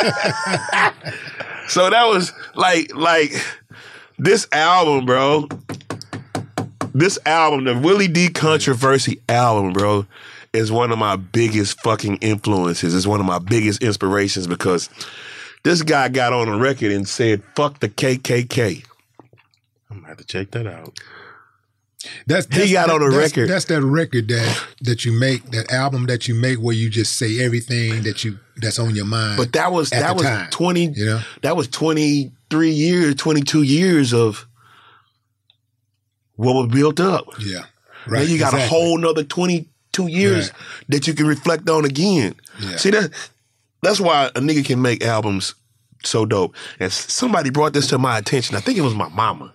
So that was like, like this album, bro. This album, the Willie D Controversy album, bro, is one of my biggest fucking influences. It's one of my biggest inspirations because this guy got on a record and said, fuck the K K K. I'm gonna have to check that out.
That's, that's
he got
that,
on a
that's,
record.
That's that record that that you make, that album that you make where you just say everything that you that's on your mind.
But that was
at
that
the
was
time,
twenty.
You know?
That was twenty three years, twenty two years of what was built up.
Yeah, right.
Then you got
exactly.
a whole nother twenty two years
Right.
that you can reflect on again.
Yeah.
See that? That's why a nigga can make albums so dope. And somebody brought this to my attention. I think it was my mama.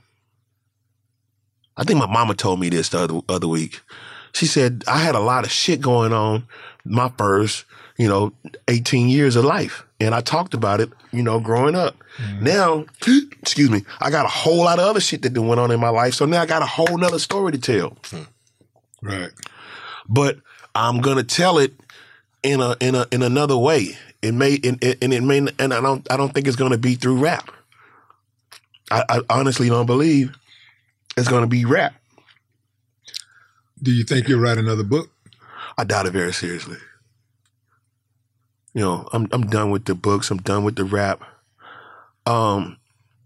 I think my mama told me this the other, other week. She said, I had a lot of shit going on my first, you know, eighteen years of life. And I talked about it, you know, growing up. Mm-hmm. Now, excuse me, I got a whole lot of other shit that went on in my life. So now I got a whole nother story to tell.
Right.
But I'm gonna tell it in a in a in another way. It may and it, and it may and I don't I don't think it's gonna be through rap. I, I honestly don't believe it's gonna be rap.
Do you think you'll write another book?
I doubt it very seriously. You know, I'm I'm done with the books. I'm done with the rap. Um,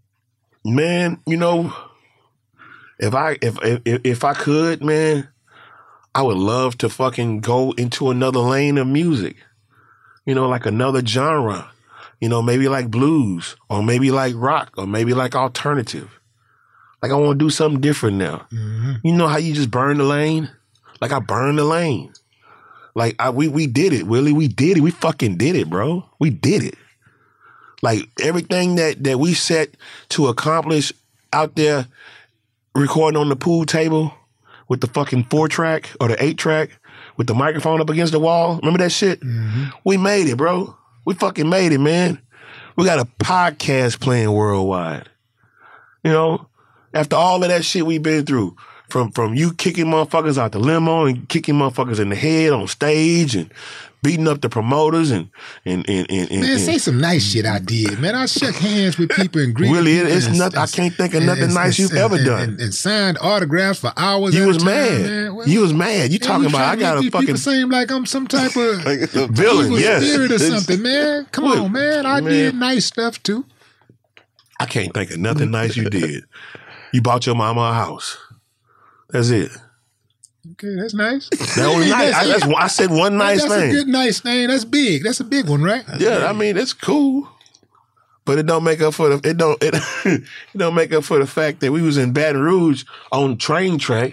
man, you know, if I if if if I could, man, I would love to fucking go into another lane of music. You know, like another genre. You know, maybe like blues, or maybe like rock, or maybe like alternative. Like I want to do something different now.
Mm-hmm.
You know how you just burn the lane? Like I burned the lane. Like I, we we did it, Willie. We did it. We fucking did it, bro. We did it. Like everything that that we set to accomplish out there, recording on the pool table with the fucking four track or the eight track with the microphone up against the wall. Remember that shit?
Mm-hmm.
We made it, bro. We fucking made it, man. We got a podcast playing worldwide. You know, after all of that shit we've been through. From from you kicking motherfuckers out the limo and kicking motherfuckers in the head on stage and beating up the promoters and and and, and,
Man,
and
say some nice shit I did, man. I shook hands with people and greeted
Willie,
people
it's
and,
nothing. I can't think of
and-
nothing
and-
nice
and-
you've
and-
ever
and-
done.
And, and signed autographs for hours.
You
at
was
a time,
mad.
man. Well,
You was mad. You
man,
talking about I
trying to
got
make
a
these
fucking
people seem like I'm some type of
villain.
evil
Yes,
spirit or
It's-
something, man. Come
Look,
on, man. I
man.
did nice stuff too.
I can't think of nothing nice you did. You bought your mama a house. That's it.
Okay, that's nice.
That was nice. I, that's, I said one nice
that's
thing.
a good nice thing. That's big. That's a big one, right?
Yeah, I mean it's cool, but it don't make up for the it don't it, it don't make up for the fact that we was in Baton Rouge on train track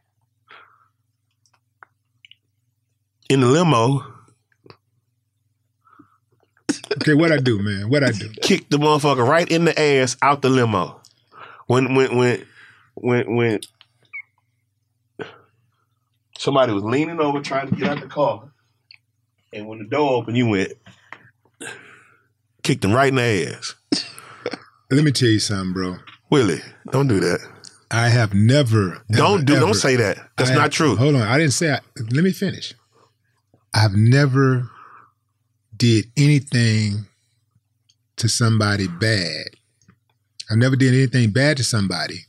in the limo.
Okay, what I do, man? What I do?
Kicked the motherfucker right in the ass out the limo. When when when when when somebody was leaning over trying to get out the car, and when the door opened, you went kicked him right in the ass.
Let me tell you something, bro.
Willie, don't do that.
I have never.
Don't
ever,
do.
ever,
Don't say that. That's
I
not
have,
true.
Hold on. I didn't say. I, let me finish. I've never did anything to somebody bad. I never did anything bad to somebody.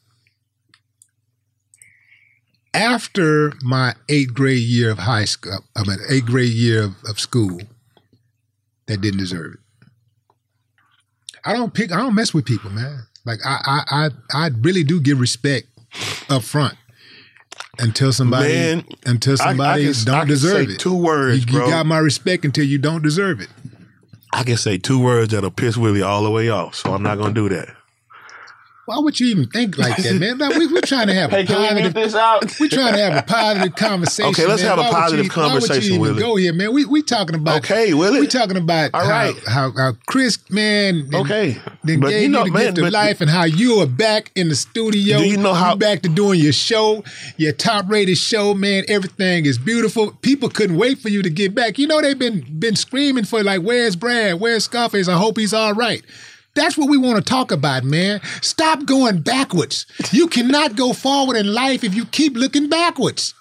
After my eighth grade year of high school, I mean, eighth grade year of, of school, that didn't deserve it. I don't pick. I don't mess with people, man. Like I, I, I, I really do give respect up front until somebody,
Man,
until somebody
I, I can,
don't
I can
deserve
say
it.
Two words,
you,
bro.
you got my respect until you don't deserve it.
I can say two words that'll piss Willie all the way off, so I'm not gonna do that.
Why would you even think like that, man? Like, we, we're trying to have
Hey,
a
can we
positive.
mute this out?
We're trying to have a positive conversation.
Okay, let's
man.
have a
Why would
positive
you,
conversation,
Why would you even
Willie.
go here, man? We we talking about.
Okay, Willie.
We talking about
All
how,
right.
how how Chris, man.
Okay,
then
but
gave
you know,
you the
man,
gift of
but-
life, and how you are back in the studio.
Do you know how-
you back to doing your show, your top rated show, man? Everything is beautiful. People couldn't wait for you to get back. You know they've been been screaming for like, where's Brad? Where's Scarface? I hope he's all right. That's what we want to talk about, man. Stop going backwards. You cannot go forward in life if you keep looking backwards.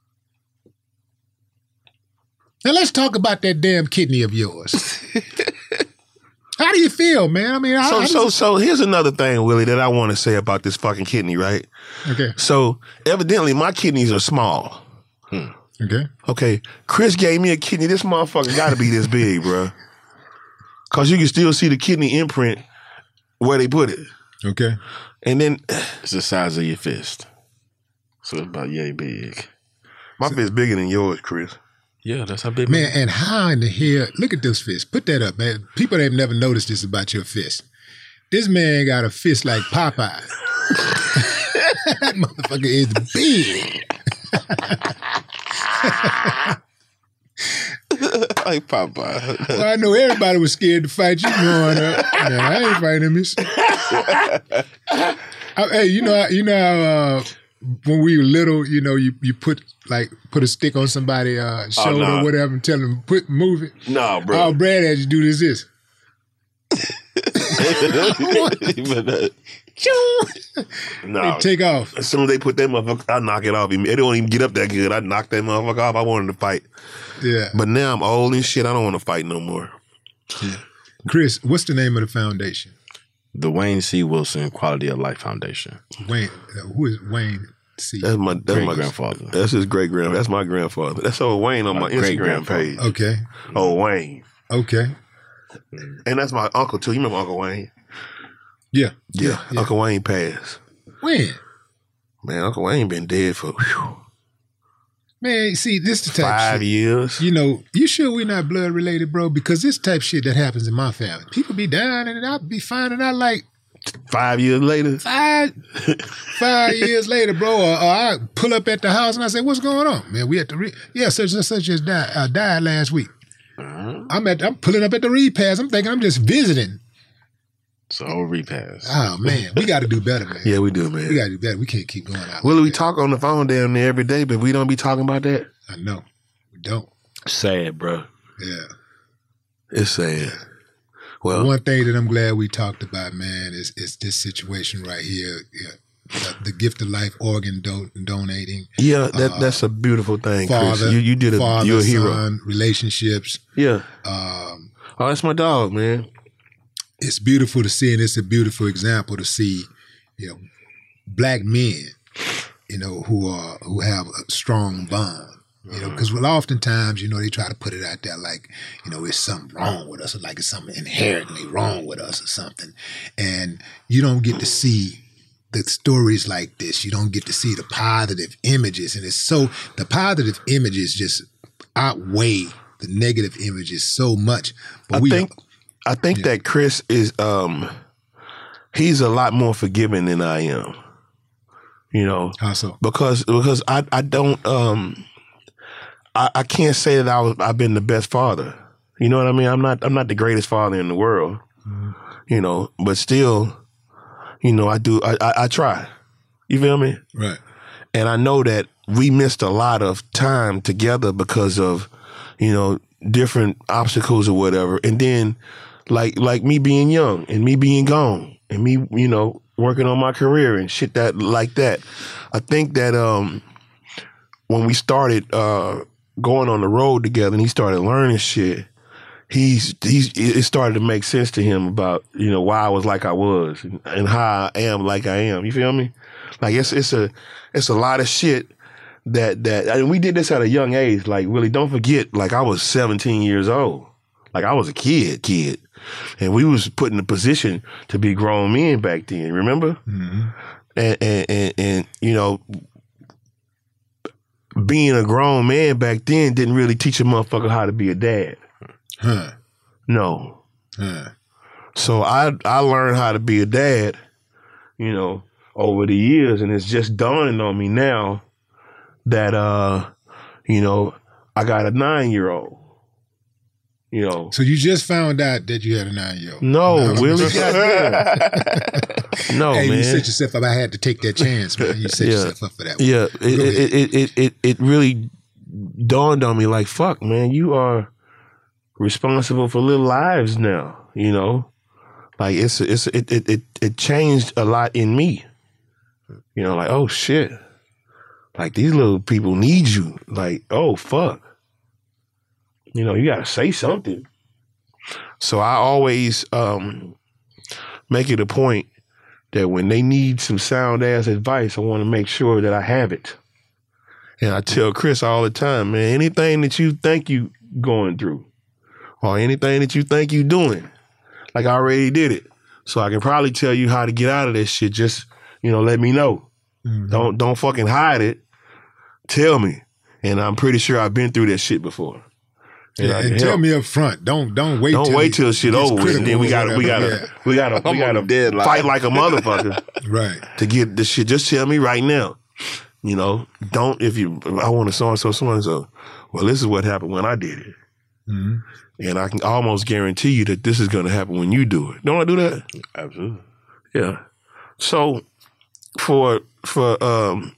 Now let's talk about that damn kidney of yours. How do you feel, man? I mean, I,
So,
I
so,
just-
so here's another thing, Willie, that I want to say about this fucking kidney, right?
Okay.
So evidently my kidneys are small.
Okay.
Okay. Chris gave me a kidney. This motherfucker got to be this big, bro. Cause you can still see the kidney imprint where they put it.
Okay.
And then
It's the size of your fist. So it's about yay big.
my fist bigger than yours, Chris.
Yeah, that's how big.
Man, and how in the hell? Look at this fist. Put that up, man. People have never noticed this about your fist. This man got a fist like Popeye. That motherfucker is big.
Like Popeye.
Well, I know everybody was scared to fight you growing up. Man, I ain't fighting him. I, hey, you know, you know how uh, when we were little, you know, you, you put like put a stick on somebody's uh, shoulder
nah.
or whatever and tell them put move it.
No, bro.
All Brad had you do is this.
No.
They take off.
As soon as they put that motherfucker, I knock it off. It don't even get up that good. I knock that motherfucker off. I wanted to fight.
Yeah.
But now I'm old and shit. I don't want to fight no more.
Yeah. Chris, what's the name of the foundation?
The Wayne C. Wilson Quality of Life Foundation.
Wayne. Uh, who is Wayne C?
That's my that's
Great
my
grandfather.
That's his great grandfather. That's my grandfather. That's old Wayne on my,
My great
Instagram
grandfather.
page.
Okay.
Old Wayne.
Okay.
And that's my uncle too. You remember Uncle Wayne?
Yeah.
Yeah. Uncle Wayne passed.
When?
Man, Uncle Wayne been dead for whew,
Man, see, this the type
five
shit.
years.
You know, you sure we not blood related, bro? Because this type shit that happens in my family. People be dying and I be finding out like
Five years later.
five five years later, bro. Or, or I pull up at the house and I say, "What's going on, man? We at the re- yeah, such and such just died, uh, died last week."
Uh-huh.
I'm at I'm pulling up at the repast. I'm thinking I'm just visiting.
So whole repass.
Oh man, we got to do better, man.
Yeah, we do, man.
We got to do better. We can't keep going out.
Willie,
like
we
that.
talk on the phone down there every day, but we don't be talking about that.
I know we don't.
Sad, bro.
Yeah.
It's sad. Well,
One thing that I'm glad we talked about, man, is is this situation right here. Yeah. The, the gift of life organ do- donating.
yeah, that
uh,
that's a beautiful thing,
Father,
Chris. You you did a
father,
you're a hero.
son, relationships.
Yeah.
Um,
Oh, that's my dog, man.
it's beautiful to see, and it's a beautiful example to see, you know, black men, you know, who are who have a strong bond. You know, because well, oftentimes, you know, they try to put it out there like, you know, it's something wrong with us, or like it's something inherently wrong with us, or something, and you don't get to see the stories like this. You don't get to see the positive images, and it's so the positive images just outweigh the negative images so much. But
I
we
think I think that Chris is um he's a lot more forgiving than I am. You know,
how so?
because because I I don't um I, I can't say that I was I've been the best father. You know what I mean? I'm not I'm not the greatest father in the world.
Mm-hmm.
You know, but still, you know, I do I, I I try. You feel me?
Right.
And I know that we missed a lot of time together because of, you know, different obstacles or whatever. And then like like me being young and me being gone and me, you know, working on my career and shit that like that. I think that um, when we started uh, going on the road together and he started learning shit, he's he's it started to make sense to him about, you know, why I was like I was and, and how I am like I am. You feel me? Like it's it's a it's a lot of shit that that and we did this at a young age. Like, really, don't forget, like I was seventeen years old. Like I was a kid, kid. And we was put in a position to be grown men back then, remember? Mm-hmm. And, and, and, and, you know, being a grown man back then didn't really teach a motherfucker how to be a dad. Huh. No. Huh. So I I learned how to be a dad, you know, over the years, and it's just dawning on me now that, uh, you know, I got a nine-year-old. You know.
So you just found out that you had a nine-year-old?
No, no Willie. No,
hey,
man.
You set yourself up. I had to take that chance, man. You set
yeah.
yourself up for that one.
Yeah, it it, it it it it really dawned on me like, fuck, man, you are responsible for little lives now. You know, like it's it's it it it, it changed a lot in me. You know, like, oh shit, like these little people need you. Like, oh fuck. You know, you got to say something. So I always um, make it a point that when they need some sound-ass advice, I want to make sure that I have it. And I tell Chris all the time, man, anything that you think you going through or anything that you think you doing, like I already did it. So I can probably tell you how to get out of this shit. Just, you know, let me know. Mm-hmm. Don't don't fucking hide it. Tell me. And I'm pretty sure I've been through that shit before.
And, yeah, and tell me up front. Don't don't wait.
Don't
till
wait till shit over. And then we gotta we gotta
yeah.
we gotta we gotta dead fight like a motherfucker,
right?
To get the shit. Just tell me right now. You know, don't if you. I want to so and so so and so. Well, this is what happened when I did it, mm-hmm. and I can almost guarantee you that this is going to happen when you do it. Don't I do that?
Absolutely.
Yeah. So for for um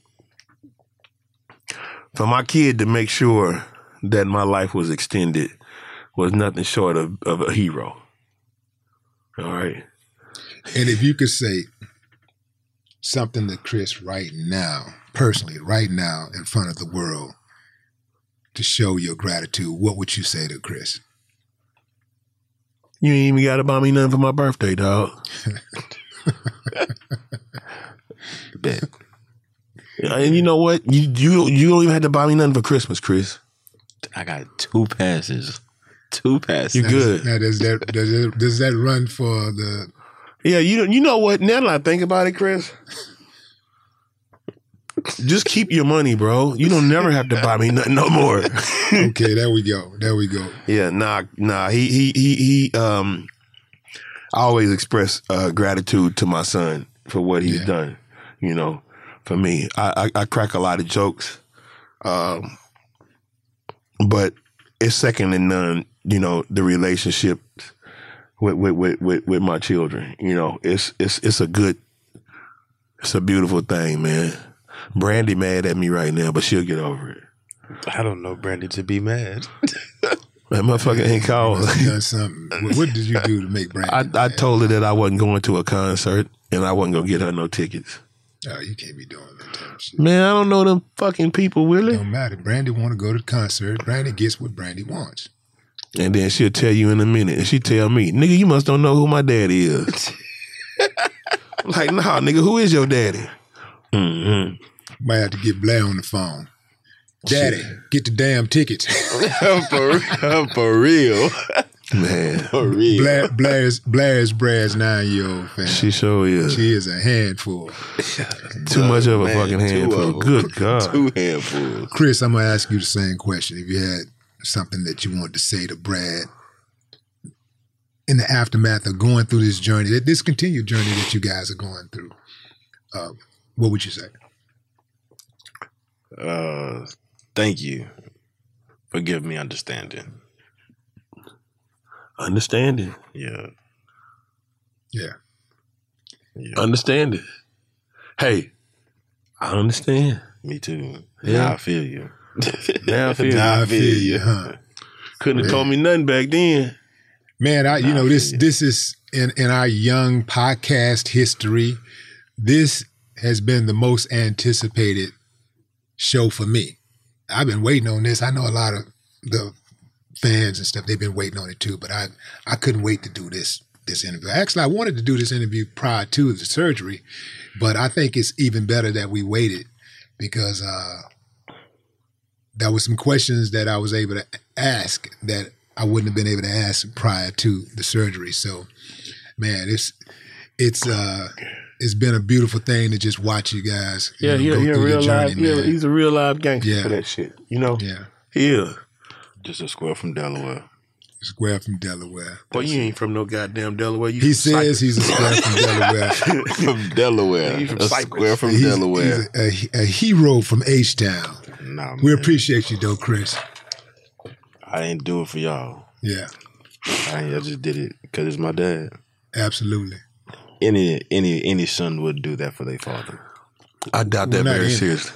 for my kid to make sure that my life was extended was nothing short of, of a hero. All right.
And if you could say something to Chris right now, personally, right now, in front of the world, to show your gratitude, what would you say to Chris?
You ain't even got to buy me nothing for my birthday, dog. Bet. And you know what? You, you, you don't even have to buy me nothing for Christmas, Chris.
I got two passes. Two passes.
You good.
Now, does that does that, does that run for the...
Yeah, you you know what? Now that I think about it, Chris, just keep your money, bro. You don't never have to buy me nothing no more.
Okay, there we go. There we go.
Yeah, nah, nah. He he he he. Um, I always express uh, gratitude to my son for what he's yeah. done. You know, for me, I, I I crack a lot of jokes. Um. But it's second to none, you know, the relationship with, with, with, with, with my children. You know, it's it's it's a good, it's a beautiful thing, man. Brandy mad at me right now, but she'll get over it.
I don't know Brandy to be mad.
That motherfucker ain't called.
Done something. What, what did you do to make Brandy
I,
mad?
I told her that I wasn't going to a concert and I wasn't going to get her no tickets.
Oh, you can't be doing that type of shit.
Man, I don't know them fucking people, Willie.
Don't matter. Brandy want to go to the concert. Brandy gets what Brandy wants.
And then she'll tell you in a minute. And she tell me, nigga, you must don't know who my daddy is. Like, nah, nigga, who is your daddy? Mm-hmm.
Might have to get Blair on the phone. Daddy, shit. Get the damn tickets.
for, for real.
Man.
For real.
Blair, Blair's, Blair's Brad's nine-year-old fan.
She sure is.
She is a handful.
Too uh, much of a man, fucking handful. Good God.
Two handfuls.
Chris, I'm going to ask you the same question. If you had something that you wanted to say to Brad in the aftermath of going through this journey, this continued journey that you guys are going through, uh, what would you say?
Uh, thank you for giving me understanding.
Understanding.
Yeah.
Yeah.
Yeah. Understanding. Hey, I understand.
Me too.
Yeah.
Now I feel you.
Now I feel you.
Now I feel you, huh?
Couldn't have told me nothing back then.
Man, I you know, this this is in, in our young podcast history. this has been the most anticipated show for me. I've been waiting on this. I know a lot of the fans and stuff, they've been waiting on it too, but I I couldn't wait to do this this interview. Actually, I wanted to do this interview prior to the surgery, but I think it's even better that we waited because uh, there were some questions that I was able to ask that I wouldn't have been able to ask prior to the surgery. So, man, it's it's uh, it's been a beautiful thing to just watch you guys. You
Yeah,
know,
he,
go
he a
through your
real
journey,
live. Yeah,
man.
he's a real live gangster
Yeah.
for that shit. You know.
Yeah,
Yeah.
Just a square from Delaware.
Square from Delaware.
Boy, you ain't from no goddamn Delaware. You
He
from
says
Cyprus.
he's a square from Delaware.
From Delaware.
He's from
a
Cyprus.
square from
He's-
Delaware.
he's a, a hero from H-Town.
Nah,
We
man.
appreciate you, though, Chris.
I ain't do it for y'all.
Yeah,
I, ain't, I just did it because it's my dad.
absolutely.
Any any any son would do that for their father.
I doubt that
Well, not
very
any.
seriously.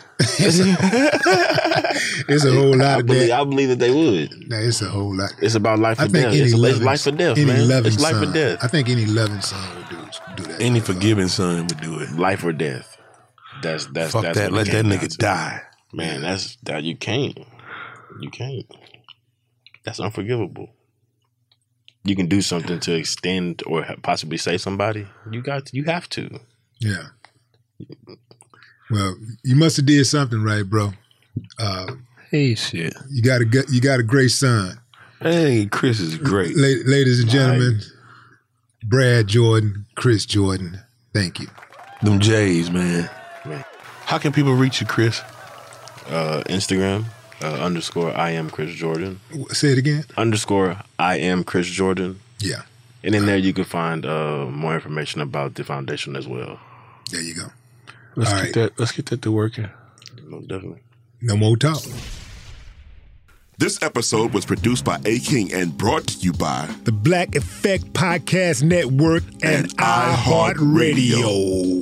It's a whole lot
I
of
believe,
that.
I believe that they would.
Nah, it's a whole lot.
It's about life
I
or
think
death.
any
It's,
loving,
it's life or death,
any
man.
loving
It's life
son,
or death.
I think any loving son would do do that.
Any forgiving son would do it.
Life or death. That's that's
Fuck
that's
that.
what
Let
it
that
came
nigga
down to.
die.
Man, that's that you can't. You can't. That's unforgivable. You can do something to extend or possibly save somebody. You got. You have to.
Yeah. Well, you must have did something right, bro. Uh,
Hey, shit.
you got a good- you got a great son.
Hey, Chris is great.
La- ladies and gentlemen, Brad Jordan, Chris Jordan. Thank you.
Them J's, man.
Man.
How can people reach you, Chris?
Uh, Instagram uh, underscore I am Chris Jordan.
Say it again.
Underscore I am Chris Jordan.
Yeah.
And in there you can find uh, more information about the foundation as well.
There you go.
Let's
All
get
right.
that. Let's get that to working.
Most definitely.
No more talk.
This episode was produced by A. King and brought to you by
The Black Effect Podcast Network and,
And iHeartRadio.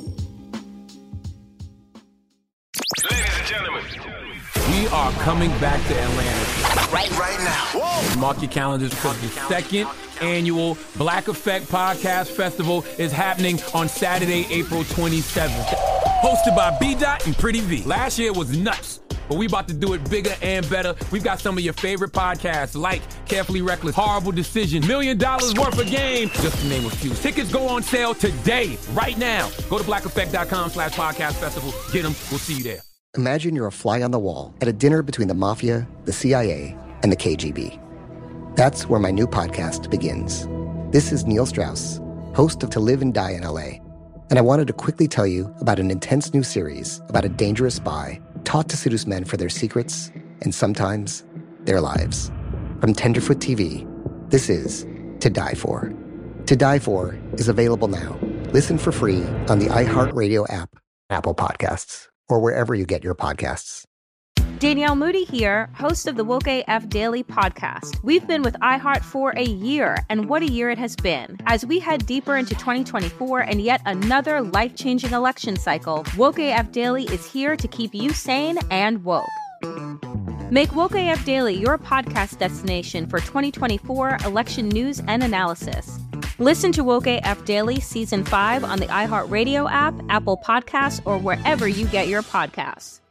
We are coming back to Atlanta. Right, right now. Mark your calendars because the second annual Black Effect Podcast Festival is happening on Saturday, April twenty-seventh. Hosted by B-Dot and Pretty V. Last year was nuts, but we about to do it bigger and better. We've got some of your favorite podcasts like Carefully Reckless, Horrible Decision, Million Dollars Worth of Game, just to name a few. Tickets go on sale today, right now. Go to black effect dot com slash podcast festival. Get them. We'll see you there.
Imagine you're a fly on the wall at a dinner between the mafia, the C I A, and the K G B. That's where my new podcast begins. This is Neil Strauss, host of To Live and Die in L A, and I wanted to quickly tell you about an intense new series about a dangerous spy taught to seduce men for their secrets and sometimes their lives. From Tenderfoot T V, this is To Die For. To Die For is available now. Listen for free on the iHeartRadio app, Apple Podcasts, or wherever you get your podcasts.
Danielle Moody here, host of the Woke A F Daily podcast. We've been with iHeart for a year, and what a year it has been. As we head deeper into twenty twenty-four and yet another life-changing election cycle, Woke A F Daily is here to keep you sane and woke. Make Woke A F Daily your podcast destination for twenty twenty-four election news and analysis. Listen to Woke A F Daily Season five on the iHeartRadio app, Apple Podcasts, or wherever you get your podcasts.